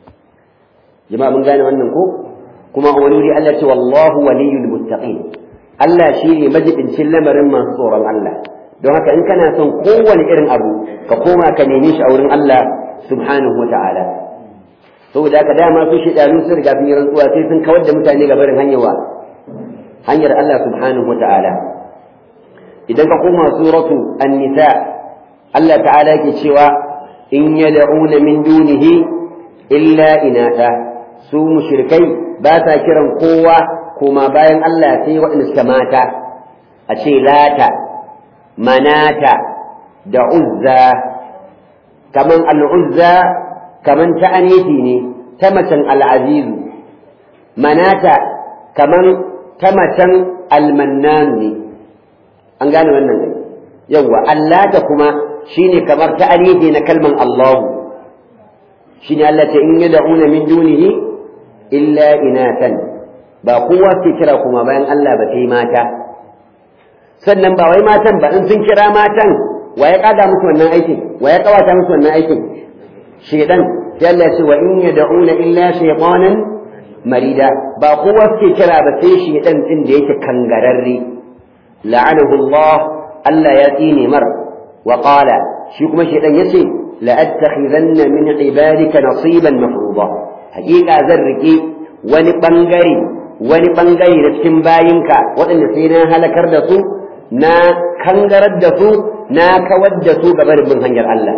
A: jama'a mun gane wannan ko kuma a wani wuri Allah ce wallahu waliyul muttaqin Allah shine majibincin lamarin masu tsoron Allah don haka in kana son kowane irin abu ka koma ka neme shi a wurin Allah subhanahu wata'ala saboda haka dama su shedanu sun riga sun yi rantsuwa sai sun kawar da mutane ga barin hanyar wa hanyar Allah subhanahu wata'ala idan ka koma suratu an-nisa Allah ta'ala yake cewa in yad'una min dunihi illa inata su mushrikai ba sa kiran kowa kuma bayan Allah sai waɗanda suka mata a ce lata manata da uzza kaman al-uzza kaman ta aneti ne ta macen al-azizu manata kaman ta macen al-mannan ne an gane wannan ne yawa allata kuma shine kamar ta aneti na kalman Allah shine Allah ta in yad'una min dunihi illa inatan ba kowa ke kira kuma bayan Allah ba sai mata sannan ba wai matan ba in sun kira matan wa ya kada musu wannan aikin wa ya kawata musu wannan aikin shedan sai Allah ya ce wa in yad'una illa shaytanan marida ba kowa ke kira ba sai shedan din da yake kangararre la'anahu Allah Allah ya tsine mar wa qala shi kuma shedan yace la attakhidanna min ibadika nasiban mafruḍa hakika zan rike wani bangare wani bangare da cikin bayinka waɗanda sai na halakar da su na kangarar da su na kawar da su ga barin hanyar Allah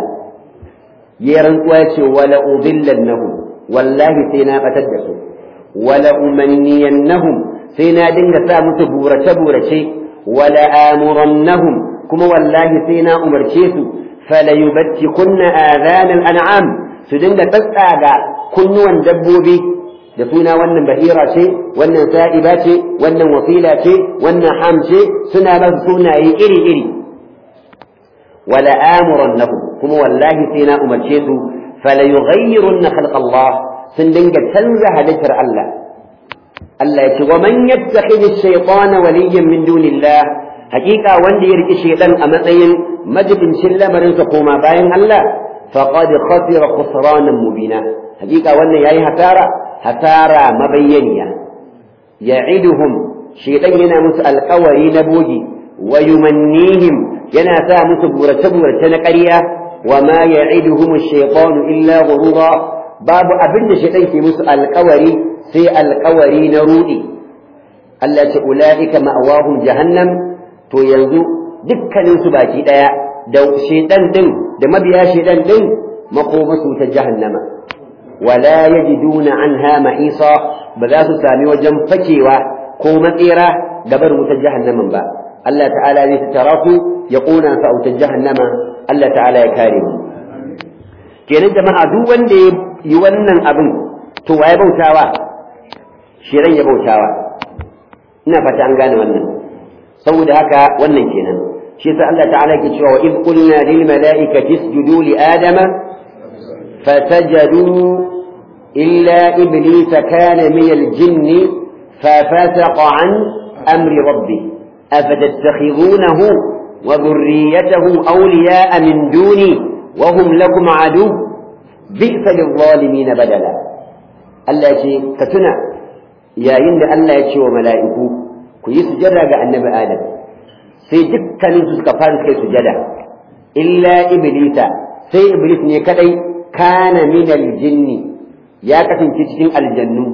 A: ya rantsuwa ya ce wala udillannahu wallahi sai na batar da su wala umanniyannahum sai na dinga sa musu burace burace wala amurannahum kuma wallahi sai na umarce su fala yubattikunna adhanal an'am su dinga tsatsaga kunnuwan dabbobi da suna wannan bahira ce wannan sa'iba ce wannan wasila ce wannan ham ce suna ba sunaye iri iri wala amurannahum kuma wallahi sai na umarce su fala yughayyirunna khalq Allah sun dinga canza halittar Allah Allah ya ce wa man yattakhidhi ash-shaytana waliyyan min dunillah hakika wanda ya riki shaytan a matsayin majibincin lamarin sa koma bayan Allah faqad khasira khusranan mubina hakika wannan yayi hasara hasara mabayyaniya ya'iduhum shaytan yana musu alƙawari na bogi wa yumannihim yana sa musu burace burace na ƙarya wa ma ya'iduhum ash-shaytanu illa ghurura babu abin da shaytan ke musu alƙawari sai alƙawari na rudi Allah ce ulaika ma'awahum jahannam to yanzu dukkanin su baki daya da shaytan din da mabiya shaytan din makomasu ta jahannama wala yajiduna anha ma'isa ba za su sami wajen fakewa ko matsira gabar wutar jahannaman ba Allah ta'ala zai tara ku ya kona sa wutar jahannama Allah ta'ala ya kare mu kenan jama'a duk wanda ya yi wannan abin to waye bautawa shirin ya bautawa ina fata an gane wannan saboda haka wannan kenan shi yasa Allah ta'ala ke cewa wa id qulna lil mala'ikati isjudu li adama fasajadu illa iblisa kana min al jinni fafasaqa an amri rabbih afatattakhidunahu wa dhurriyyatahu awliya'a min duni wa hum lakum adu bi'sa lil zalimin badala Allah ce ka tuna yayin da Allah ya ce wa mala'iku ku yi sujada ga annabi Adam sai dukkanin su suka fara kai sujada illa iblisa sai iblis ne kadai kana min aljinni ya kasance cikin aljannu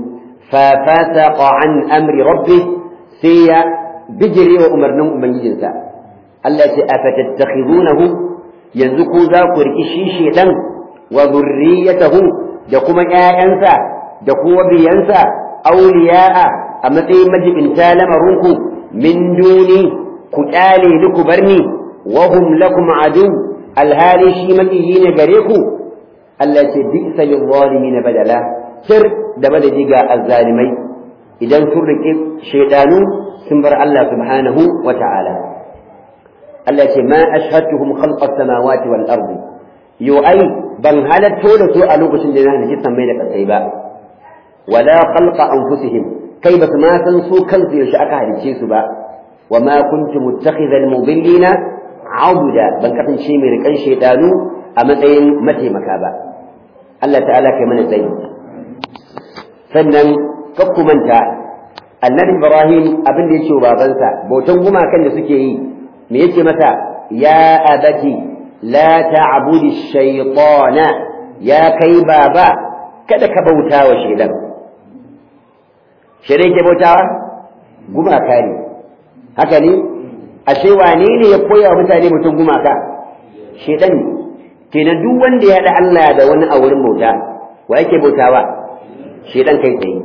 A: fa fasaqa an amri rabbih sai ya bijire wa umarnin ubangijinsa Allah ce afatattakhidunahu yanzu ku za ku riki shi shedan wa dhurriyyatahu da kuma ƴaƴansa da kuma biyansa awliya'a a matsayin majibinta lamarunku min duni ku kyale ni ku barni wa hum lakum adu alhali shi makiyi ne gare ku Allah ce bi'sa lil zalimin badala sir da madadi ga azzalimai idan sun rike shedanu sun bar Allah subhanahu wa ta'ala Allah ce ma ashhadtuhum khalqa samawati wal ardi yo ai ban halatto da su a lokacin da na halitta sammai da kasai ba wala khalqa anfusihim kai ba su ma san su kansu yaushe aka halicce su ba wa ma kuntu muttakhidhal mudillina abuda ban kasance mai rikan shedanu a matsayin mataimaka ba Allah ta'ala kai mana tsayi sannan kakkumanta annabi Ibrahim abin da yake wa babansa bautan gumakan da suke yi me yake masa ya abati la ta'budi ash-shaytana ya kai baba kada ka bauta wa shaytan shaytan ke bautawa gumaka ne haka ne ashe wane ne ya koya wa mutane bautan gumaka shaytan ne kenan duk wanda ya da Allah da wani a wurin bauta wa yake bautawa shaytan kai tsaye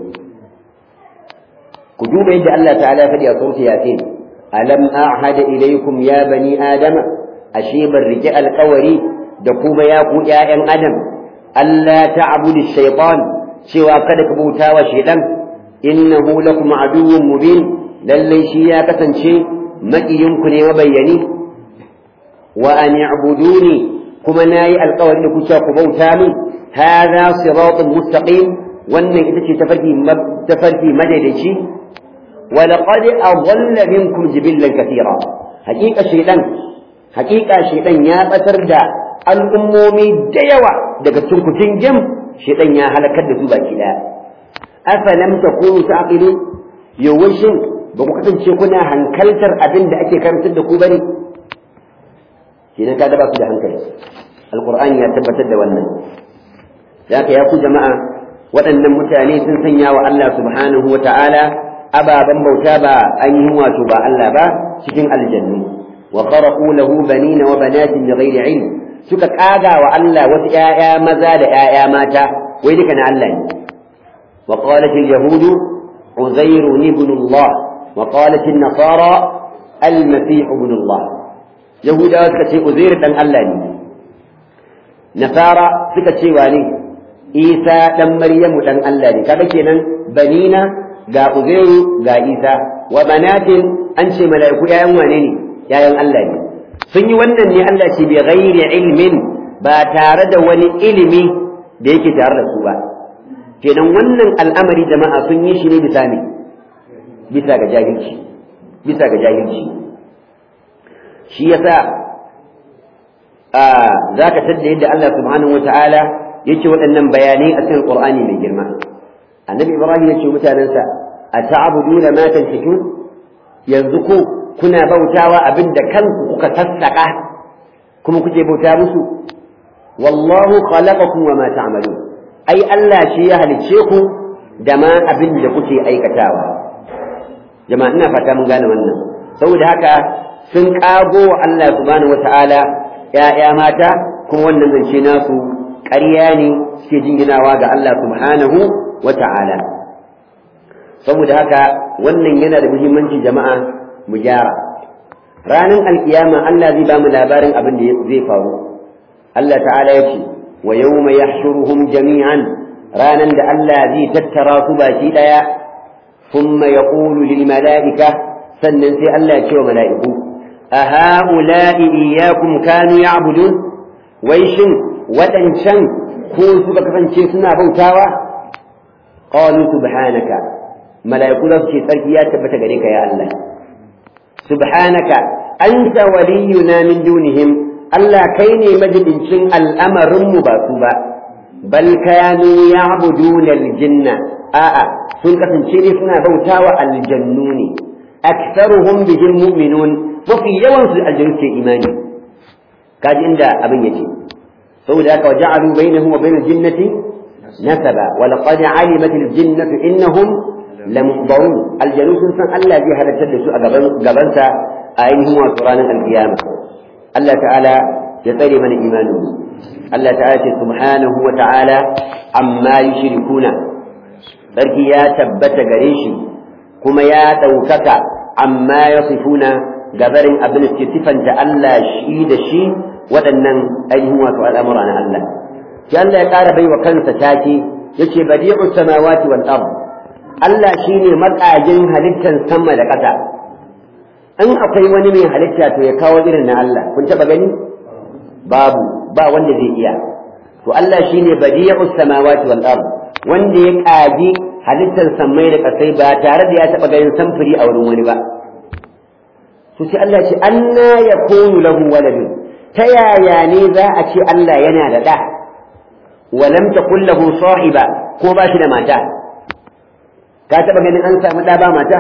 A: ku duba yadda Allah ta'ala ya faɗi a surati yasin alam a'hada ilaykum ya bani adama ashe ban rike alƙawari da kuma ya ku ƴaƴan adam Allah ta'budu shaytan cewa kada ka bauta wa shaytan innahu lakum aduwwun mubin lalle shi ya kasance makiyinku ne mabayyani wa an i'buduni kuma nayi alƙawari da ku cewa ku bauta min hadha siratun mustaqim wannan ita ce tafarki tafarki madaidaici ولقد أضل منكم جبلا كثيرا حقيقة شيطان حقيقة شيطان يا بتردا الأمومي ديوا دقتنك تنجم شيطان يا هلكت دسوبا كلا أفلم تكونوا تعقلون يوشن بقوة شيكونا هنكلتر أبن دا أكي كام تدكو بني شيطان كذا بقى كده هنكل القرآن يتبت الدوانا ذاك يا أخو جماعة وأن متاني سنسنيا وألا سبحانه وتعالى ababan bauta ba ainihin wato ba Allah ba cikin aljannu wa qaraqu lahu banina wa banatin bighairi ilm suka kaga wa Allah wasu ƴaƴa maza da ƴaƴa mata wai duka na Allah ne wa qalat al-yahud uzair ibn Allah wa qalat an-nasara al-masih ibn Allah yahudawa suka ce uzair dan Allah ne nasara suka ce wani isa dan maryamu dan Allah ne kaga kenan banina ga Uzairu ga Isa wa banatin an ce mala'iku yayan wane ne yayan Allah ne sun yi wannan ne Allah ce bi ghairi ilmin ba tare da wani ilimi da yake tare da su ba kenan wannan al'amari jama'a sun yi shi ne bisa ne bisa ga jahilci bisa ga jahilci shi yasa a zaka tadda yadda Allah subhanahu wataala yake waɗannan bayanai a cikin Qur'ani mai girma annabi Ibrahim ya ce mutanensa ata'buduna ma tanhitun yanzu ko kuna bautawa abinda kanku kuka sassaka kuma kuke bauta musu wallahu khalaqakum wa ma ta'malun ai Allah shi ya halicce ku da ma abinda kuke aikatawa jama'a ina fata mun gane wannan saboda haka sun kago wa Allah subhanahu wata'ala ya'ya mata kuma wannan zance nasu ƙarya ne suke jinginawa ga Allah subhanahu wata'ala saboda haka wannan yana da muhimmanci jama'a mu gyara ranar alkiyama Allah zai ba mu labarin abin da zai faru Allah ta'ala ya ce wa yawma yahshuruhum jami'an ranan da Allah zai tattara su baki daya thumma yaqulu lil mala'ika sannan sai Allah ya ce wa mala'iku a ha'ula'i iyyakum kanu ya'budun wai shin wadancan ko suka kasance suna bautawa qalu subhanaka mala'iku za su ce sarki ya tabbata gare ka ya Allah subhanaka anta waliyuna min dunihim Allah kai ne majibincin al'amarin mu ba su ba bal kanu ya'buduna al-jinna a'a sun kasance ne suna bautawa aljannu ne aktharuhum bihim mu'minun mafi yawan su aljannu ke imani kaji inda abin yake saboda haka waja'alu bainahu wa bainal jinnati nasaba wa laqad alimat al-jinnatu innahum lamuhdarun aljanu sun san Allah zai halartar da su a gaban gabansa a ainihin wato ranar alkiyama Allah ta'ala ya tsare mana imanin Allah ta'ala ce subhanahu wa ta'ala amma yushrikuna sarki ya tabbata gare shi kuma ya ɗaukaka amma yasifuna gabarin abin da sifanta Allah shi da shi waɗannan ainihin wato al'amura na Allah sai Allah ya ƙara baiwa kansa take yace badi'us samawati wal ard Allah shine makajin halittar sama da ƙasa in akwai wani mai halitta to ya kawo irin na Allah kun taba gani babu ba wanda zai iya to Allah shine badi'us samawati wal ard wanda ya kaji halittar samai da ƙasai ba tare da ya taba ganin samfuri a wurin wani ba to sai Allah ce anna yakunu lahu waladun ta yaya ne za a ce Allah yana da da walam takul lahu sahiba ko ba shi da mata ka taba ganin an samu da ba mata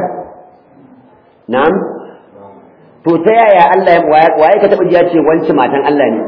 A: na'am to ta yaya Allah waye ka taba ji ya ce wancan matan Allah ne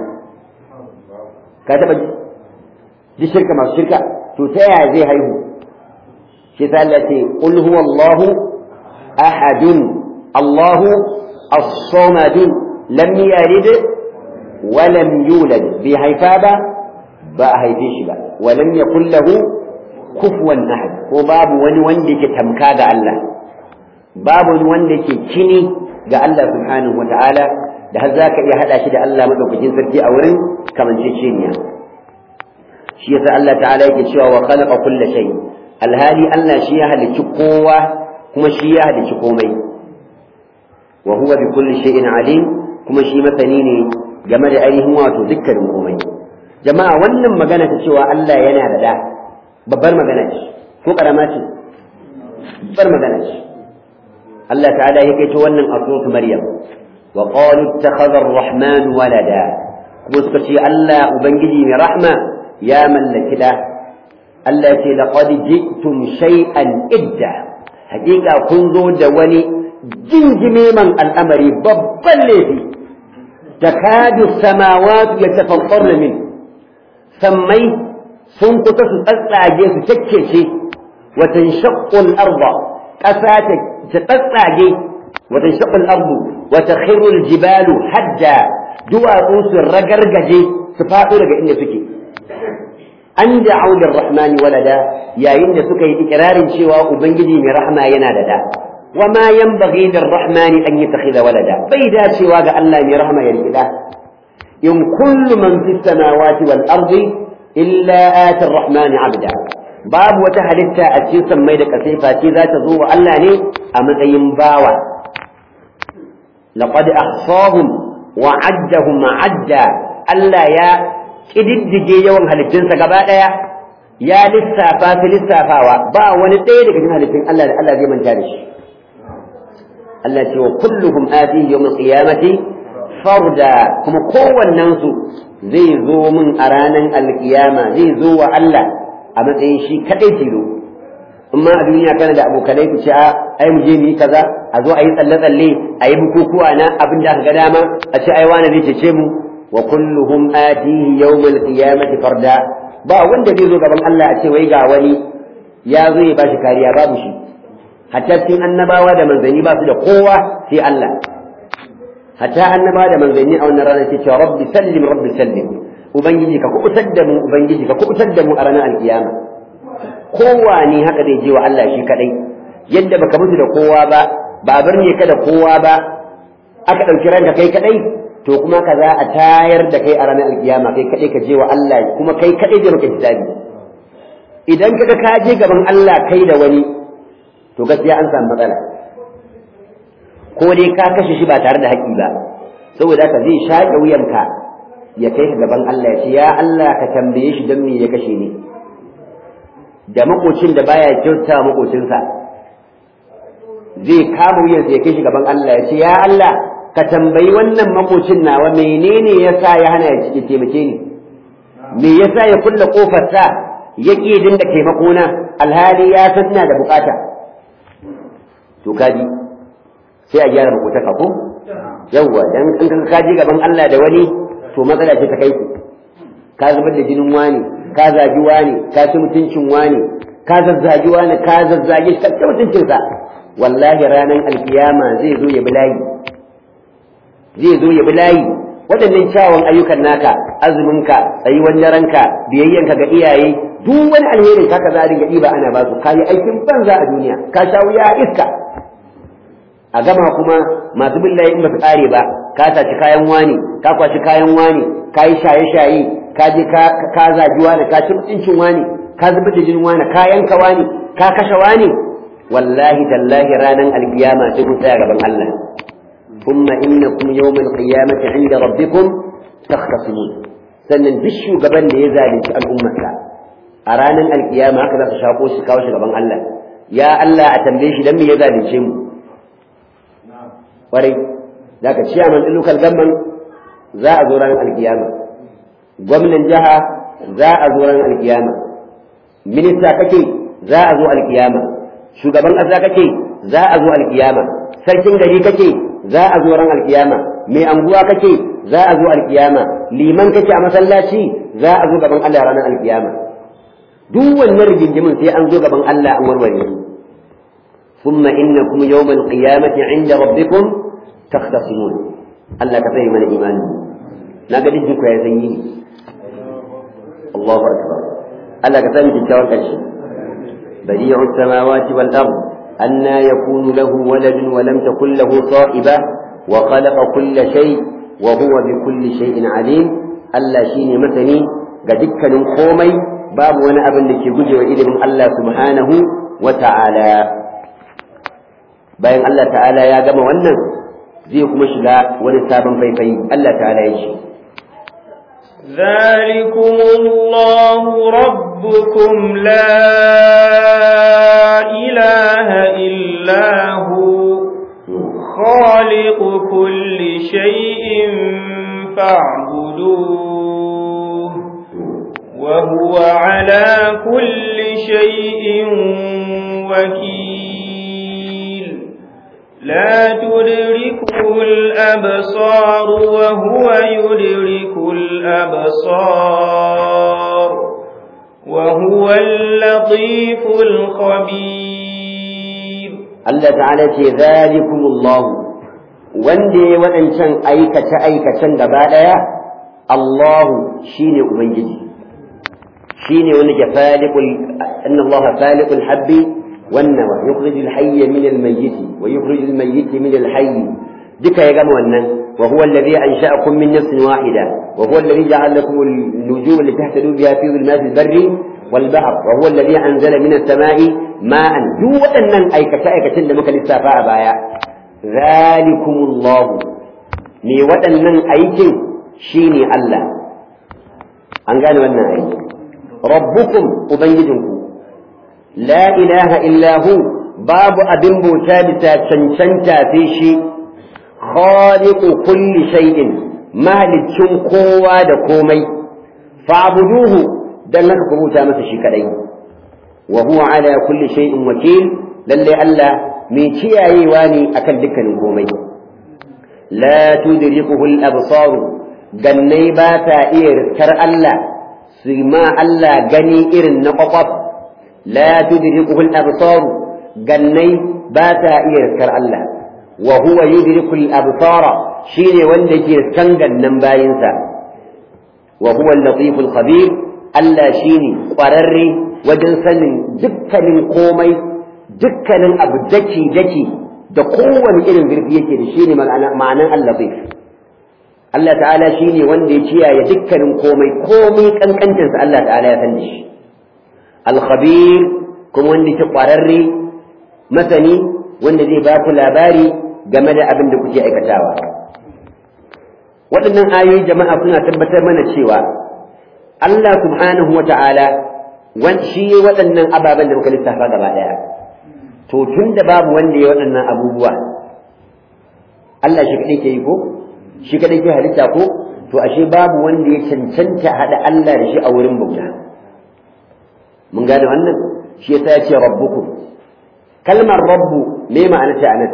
A: ka taba ji shirka masu shirka to ta yaya zai haihu shi ta Allah ce qul huwallahu ahadun Allahu as-samad lam yalid wa lam yulad bi haifa ba ba a haife shi ba wa lam yakul lahu kufuwan ahad ko babu wani wanda yake tamka ga Allah babu wani wanda yake kini ga Allah subhanahu wa ta'ala da har za ka iya haɗa shi da Allah maɗaukakin sarki a wurin kamanceceniya shi yasa Allah ta'ala yake cewa wa khalaqa kulla shay alhali Allah shi ya halicci kowa kuma shi ya halicci komai wa huwa bi kulli shay'in alim kuma shi masani ne game da ainihin wato dukkanin komai jama'a wannan magana ta cewa Allah yana da da babbar magana ce ko karama ce babbar magana ce Allah ta'ala ya kai ta wannan a suratu Maryam wa qalu ittakhadha ar-rahman walada kuma suka ce Allah ubangiji mai rahma ya mallaki da Allah ya ce laqad ji'tum shay'an idda hakika kun zo da wani jinjime man al'amari babban laifi takadu samawati yatafattarna min sammai sun kusa su tsatsage su takkece wa tanshaqqu al-ardh ƙasa ta tsatsage wata shaƙul ardu wata khirul jibalu hadda duwatsu su ragargaje su faɗo daga inda suke an da'u lirrahmani walada yayin da suka yi ikirarin cewa ubangiji mai rahma yana da da wa ma yanbaghi lirrahmani an yattakhidha walada bai dacewa ga Allah mai rahma ya riƙi da in kullu man fis samawati wal ardi illa ati arrahmani abda babu wata halitta a cikin sammai da kasai face za ta zo wa Allah ne a matsayin bawa laqad ahsahum wa addahum adda Allah ya kididdige yawan halittunsa gaba daya ya lissafa fi lissafawa ba wani ɗaya daga cikin halittun Allah da Allah zai manta da shi Allah ce wa kulluhum atihi yawm al-qiyamati farda kuma kowannen su zai zo min a ranar alkiyama zai zo wa Allah a matsayin shi kadai tilo amma a duniya kana da abokanai ku ce a ai mu je mu yi kaza a zo a yi tsalle tsalle a yi bukukuwa na abin da aka ga dama a ce ai wani zai cece mu wa kulluhum atihi yawmal qiyamati farda ba wanda zai zo gaban Allah a ce wai ga wani ya zo ya bashi kariya babu shi hatta cikin annabawa da manzanni ba su da kowa sai Allah hatta annabawa da manzanni a wannan ranar ce cewa rabbi sallim rabbi sallim ubangiji ka kubutar da mu ubangiji ka kubutar da mu a ranar alkiyama kowa ne haka zai je wa Allah shi kadai yadda baka mutu da kowa ba ba birne ka da kowa ba aka dauki ranka kai kadai to kuma ka za a tayar da kai a ranar alkiyama kai kadai ka je wa Allah kuma kai kadai je maka hisabi idan kaga ka je gaban Allah kai da wani to gaskiya an samu matsala ko dai ka kashe shi ba tare da haƙƙi ba saboda ka zai shaƙe wuyanka ya kai ka gaban Allah ya ce ya Allah ka tambaye shi don me ya kashe ni da makocin da baya kyauta makocinsa zai kama wuyansa ya kai shi gaban Allah ya ce ya Allah ka tambayi wannan makocin nawa menene yasa ya hana ya taimake ni me yasa ya kulle kofar sa ya ƙi dinda taimako na alhali ya san ina da bukata to kaji sai a gyara makotaka ko yawwa dan in ka kaji gaban Allah da wani to matsala ce ta kai ku ka zubar da jinin wani ka zagi wani ka ci mutuncin wani ka zazzagi wani ka zazzage shi ka ci mutuncinsa wallahi ranar alkiyama zai zo ya bi layi zai zo ya bi layi waɗannan kyawun ayyukan naka azuminka tsayuwar daranka biyayyanka ga iyaye duk wani alherin ka za a dinga ɗiba ana ba su kayi aikin banza a duniya ka sha wuya a iska a gama kuma masu billahi in ba su ƙare ba ka taci kayan wani ka kwashi kayan wani ka yi shaye-shaye ka je ka zagi wani ka ci mutuncin wani ka zubar da jinin wani ka yanka wani ka kashe wani wallahi tallahi ranar alkiyama sai kun tsaya gaban Allah ثم إنكم يوم القيامة عند ربكم تختصمون sannan duk shugaban da ya zalunci al'ummarsa a ranar alkiyama haka za su shako shi kawo shugaban Allah ya Allah a tambaye shi dan me ya zalunce mu kwarai zaka ciya man local government za a zo ranar alkiyama gwamnan jiha za a zo ranar alkiyama minista kake za a zo alkiyama shugaban ƙasa kake za a zo alkiyama sarkin gari kake za a zo ran alkiyama mai anguwa kake za a zo alkiyama liman kake a masallaci za a zo gaban Allah ranar alkiyama duk wannan rigingimin sai an zo gaban Allah an warware su thumma innakum yawmal qiyamati 'inda rabbikum takhtasimun Allah ka sai mana imani na ga dijin ku ya sanyi Allahu akbar Allah ka sani kyakkyawar karshe badi'us samawati wal ard أنى يكون له ولد ولم تكن له صاحبة وخلق كل شيء وهو بكل شيء عليم ألا شين مثني قدك نقومي باب وانا أبن لكي قجر إلي من الله سبحانه وتعالى باين الله تعالى يا قم وانا زيكم مشغى ونسابا فيفي الله تعالى يشي
B: ذلكم الله ربكم لا إله إلا هو خالق كل شيء فاعبدوه وهو على كل شيء وكيل لا تدركه الأبصار وهو يدرك الأبصار وهو اللطيف الخبير
A: الله تعالى ذلكم الله وندي وأنشان أيكة أيكة دبالا الله شيني أبنجي شيني ونجى فالق أن الله فالق الحب والنوى يخرج الحي من الميت ويخرج الميت من الحي دك يا جماعة وهو الذي أنشأكم من نفس واحدة وهو الذي جعل لكم النجوم التي تهتدوا بها في ظلمات البر والبحر وهو الذي أنزل من السماء ماء دو أن أي كتائك تند مكان السافاء بايا ذلكم الله ني وأن أيكم شيني الله أن قالوا أن أي ربكم أبيدكم لا إله إلا هو باب أبن بوتابتا شنشنتا في شيء خالق كل شيء مهلك قوة دكومي فاعبدوه دلنك قبوتا مسشي كدي وهو على كل شيء وكيل للي ألا من شيء أيواني أكل دكا نقومي لا تدركه الأبصار جني باتا إير كر ألا سما ألا جني إير النقطة لا تدركه الأبصار جني باتا إير كر ألا وهو يدرك الأبصار شيء وندك سنجا نمباينسا وهو اللطيف الخبير ألا شيني قرري وجنسا دكا من قومي دكا من أبو دكي دكي دقوة من إلم برفيتي شيني معنى اللطيف الله تعالى شيني وندك يدكا من قومي قومي كان كنتنس الله تعالى يفندش الخبير كم وندك قرري مثني wanda zai ba ku labari game da abin da kuke aikatawa waɗannan ayoyi jama'a suna tabbatar mana cewa Allah subhanahu wata'ala wanda shi ya waɗannan ababen da muka lissafa gaba ɗaya to tun da babu wanda ya waɗannan abubuwa Allah shi kaɗai ke yi ko shi kaɗai ke halitta ko to ashe babu wanda ya cancanta haɗa Allah da shi a wurin bauta mun gane wannan shi yasa ya ce rabbukum kalmar rabbu me ma'anarta anan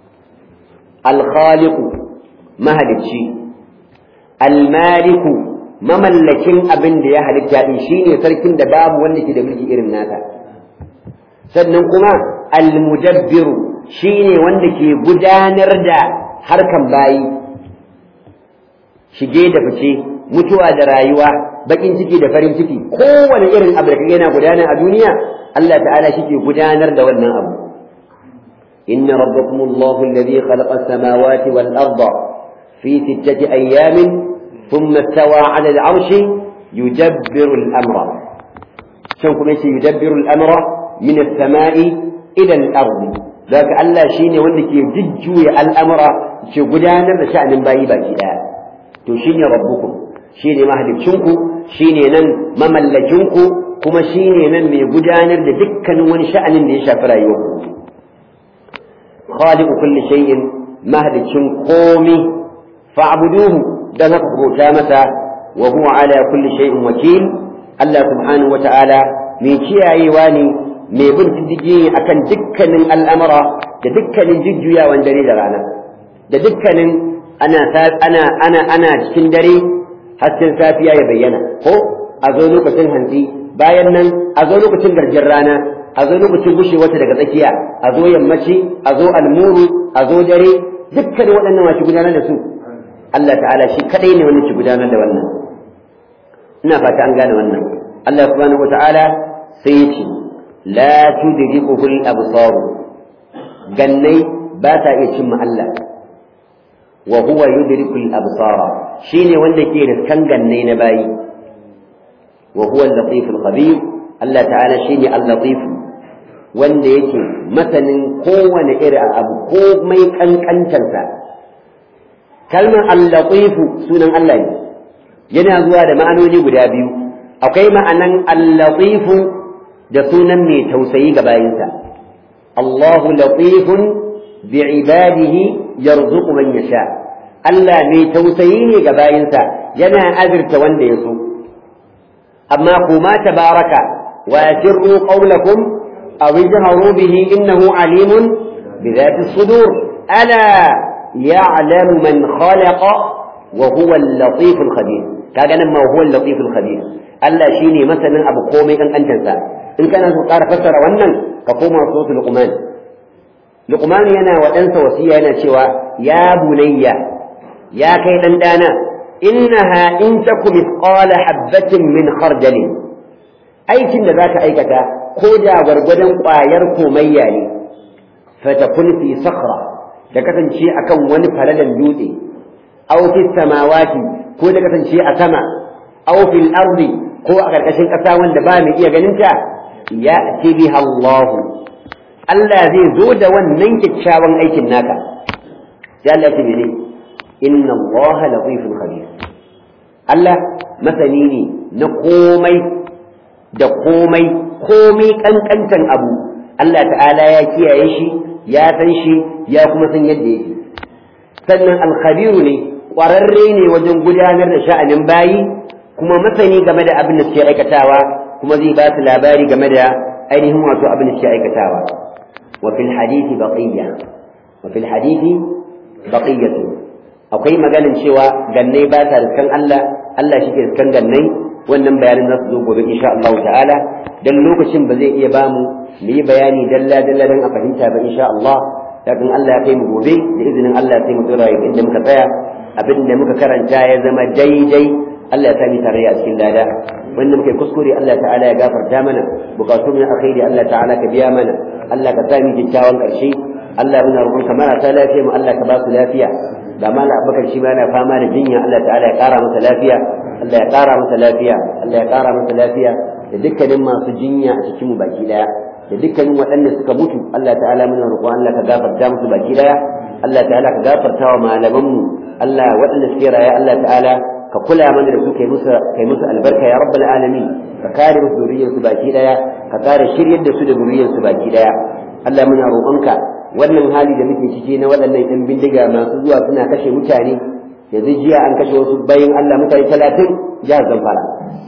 A: al-khaliqu mahalicci al-maliku mamallakin abin da ya halitta din shine sarkin da babu wanda ke da mulki irin nasa sannan kuma al-mudabbiru shine wanda ke gudanar da harkan bayi shige da fice mutuwa da rayuwa bakin ciki da farin ciki kowane irin abu da kake yana gudana a duniya Allah ta'ala shi ke gudanar da wannan abu inna rabbakumullahu alladhi khalaqa as-samawati wal arda fi sittati ayyamin thumma istawa 'ala al-'arshi yudabbiru al-amra shan kuma yace yudabbiru al-amra min as-sama'i ila al-ardi zaka Allah shine wanda ke jujjuya al'amura ke gudanar da sha'anin bayi baki daya to shine rabbukum shine mahalicinku shine nan mamallakinku kuma shine nan mai gudanar da dukkanin wani sha'anin da ya shafi rayuwarku khaliqu kulli shay'in mahalicin komi fa'buduhu dan haka bauta masa wa huwa ala kulli shay'in wakil Allah subhanahu wata'ala mai kiyayewa ne mai bin diddigi akan dukkanin al'amura da dukkanin jujjuyawan dare da rana da dukkanin ana ana ana ana cikin dare hasken safiya ya bayyana ko a zo lokacin hantsi bayan nan a zo lokacin garjin rana a zo lokacin gushe wata daga tsakiya a zo yammaci a zo almuru a zo dare dukkanin waɗannan wace gudanar da su Allah ta'ala shi kadai ne wanda ke gudanar da wannan ina fata an gane wannan Allah subhanahu wata'ala sai ya ce la tudrikuhu al-absar gannai ba ta iya cimma Allah wa huwa yudriku al-absara shine wanda ke da gannai na bayi wa huwa al-latif al-khabir Allah ta'ala shine al-latif wanda yake masanin kowane irin abu ko mai kankantansa kalmar al-latif sunan Allah ne yana zuwa da ma'anoni guda biyu akwai ma'anan al-latif da sunan mai tausayi ga bayinsa Allahu latifun bi'ibadihi yarzuqu man yasha Allah mai tausayi ne ga bayinsa yana azirta wanda ya so amma kuma tabaraka wa asirru qawlakum aw ijharu bihi innahu alimun bi dhati sudur ala ya'lamu man khalaqa wa huwa al-latif al-khabir kaga nan ma huwa al-latif al-khabir Allah shine masanin abu komai kankantansa in kana so ƙara fassara wannan ka koma suratul luqman luqman yana wa ɗansa wasiya yana cewa ya bunayya ya kai dan dana innaha in takum mithqala habatin min khardalin aikin da zaka aikata ko da gwargwadon ƙwayar komayya ne fatakun fi sakhra da kasance akan wani falalan dutse aw fi samawati ko da kasance a sama aw fil ardi ko a karkashin ƙasa wanda ba mai iya ganin ta ya'ti biha Allah Allah zai zo da wannan kyakkyawan aikin naka sai Allah ya ce inna Allah latifun khabir Allah masani ne na komai da komai komai kankantan abu Allah ta'ala ya kiyaye shi ya san shi ya kuma san yadda yake sannan al-khabiru ne ƙwararre ne wajen gudanar da sha'anin bayi kuma masani game da abin da suke aikatawa kuma zai ba su labari game da ainihin wato abin da suke aikatawa wa fil hadisi baqiyya wa fil hadisi baqiyatu akwai maganin cewa gannai ba ta riskan Allah Allah shi ke riskan gannai wannan bayanin za su zo gobe insha Allah ta'ala dan lokacin ba zai iya bamu mu yi bayani dalla dalla dan a fahimta ba insha Allah lakin Allah ya kai mu gobe da izinin Allah sai mu tsira inda muka tsaya abin da muka karanta ya zama daidai Allah ya sami tarayya a cikin lada wanda muke kuskure Allah ta'ala ya gafarta mana bukatun na alkhairi Allah ta'ala ka biya mana Allah ka sami kyakkyawan karshe Allah muna roƙon ka marasa lafiya mu Allah ka ba su lafiya da mala abakar shi ma yana fama da jinya Allah ta'ala ya ƙara masa lafiya Allah ya ƙara masa lafiya Allah ya ƙara masa lafiya da dukkanin masu jinya a cikin mu baki daya da dukkanin waɗanda suka mutu Allah ta'ala muna roƙon Allah ka gafarta musu baki daya Allah ta'ala ka gafarta wa malaman mu Allah waɗanda suke raye Allah ta'ala ka kula mana da su kai musu kai musu albarka ya rabbal alamin ka kare musu zuriyar su baki daya ka kare shiryar da su da zuriyar su baki daya Allah muna roƙonka wannan hali da muke ciki na waɗannan ɗan bindiga masu zuwa suna kashe mutane yanzu jiya an kashe wasu bayin Allah mutane talatin jihar Zamfara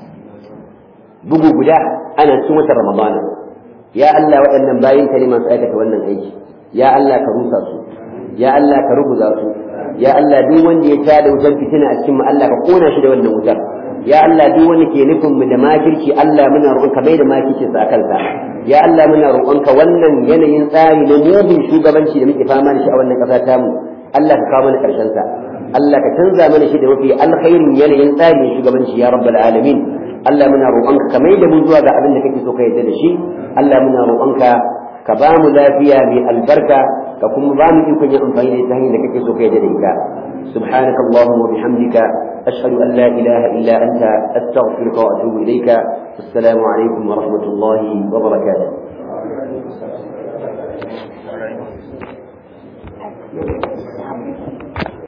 A: bugu guda ana cikin watan Ramadana ya Allah waɗannan bayin ka ne masu aikata wannan aiki ya Allah ka rusa su ya Allah ka ruguza su ya Allah duk wanda ya tada wutar fitina a cikin mu Allah ka kona shi da wannan wutar ya Allah duk wanda ke nufin mu da makirci Allah muna roƙonka mai da makirci sa kansa ya Allah muna roƙonka wannan yanayin tsari na mugun shugabanci da muke fama da shi a wannan ƙasa tamu Allah ka kawo mana ƙarshen sa Allah ka canza mana shi da mafi alkhairin yanayin tsari na shugabanci ya rabbal alamin Allah muna roƙonka ka mai da mu zuwa ga abin da kake so ka yarda da shi Allah muna roƙonka ka ba mu lafiya mai albarka ka kuma ba mu ikon yin amfani da ita hanyar da kake so ka yarda da ita سبحانك اللهم وبحمدك أشهد أن لا إله إلا أنت أستغفرك وأتوب إليك السلام عليكم ورحمة الله وبركاته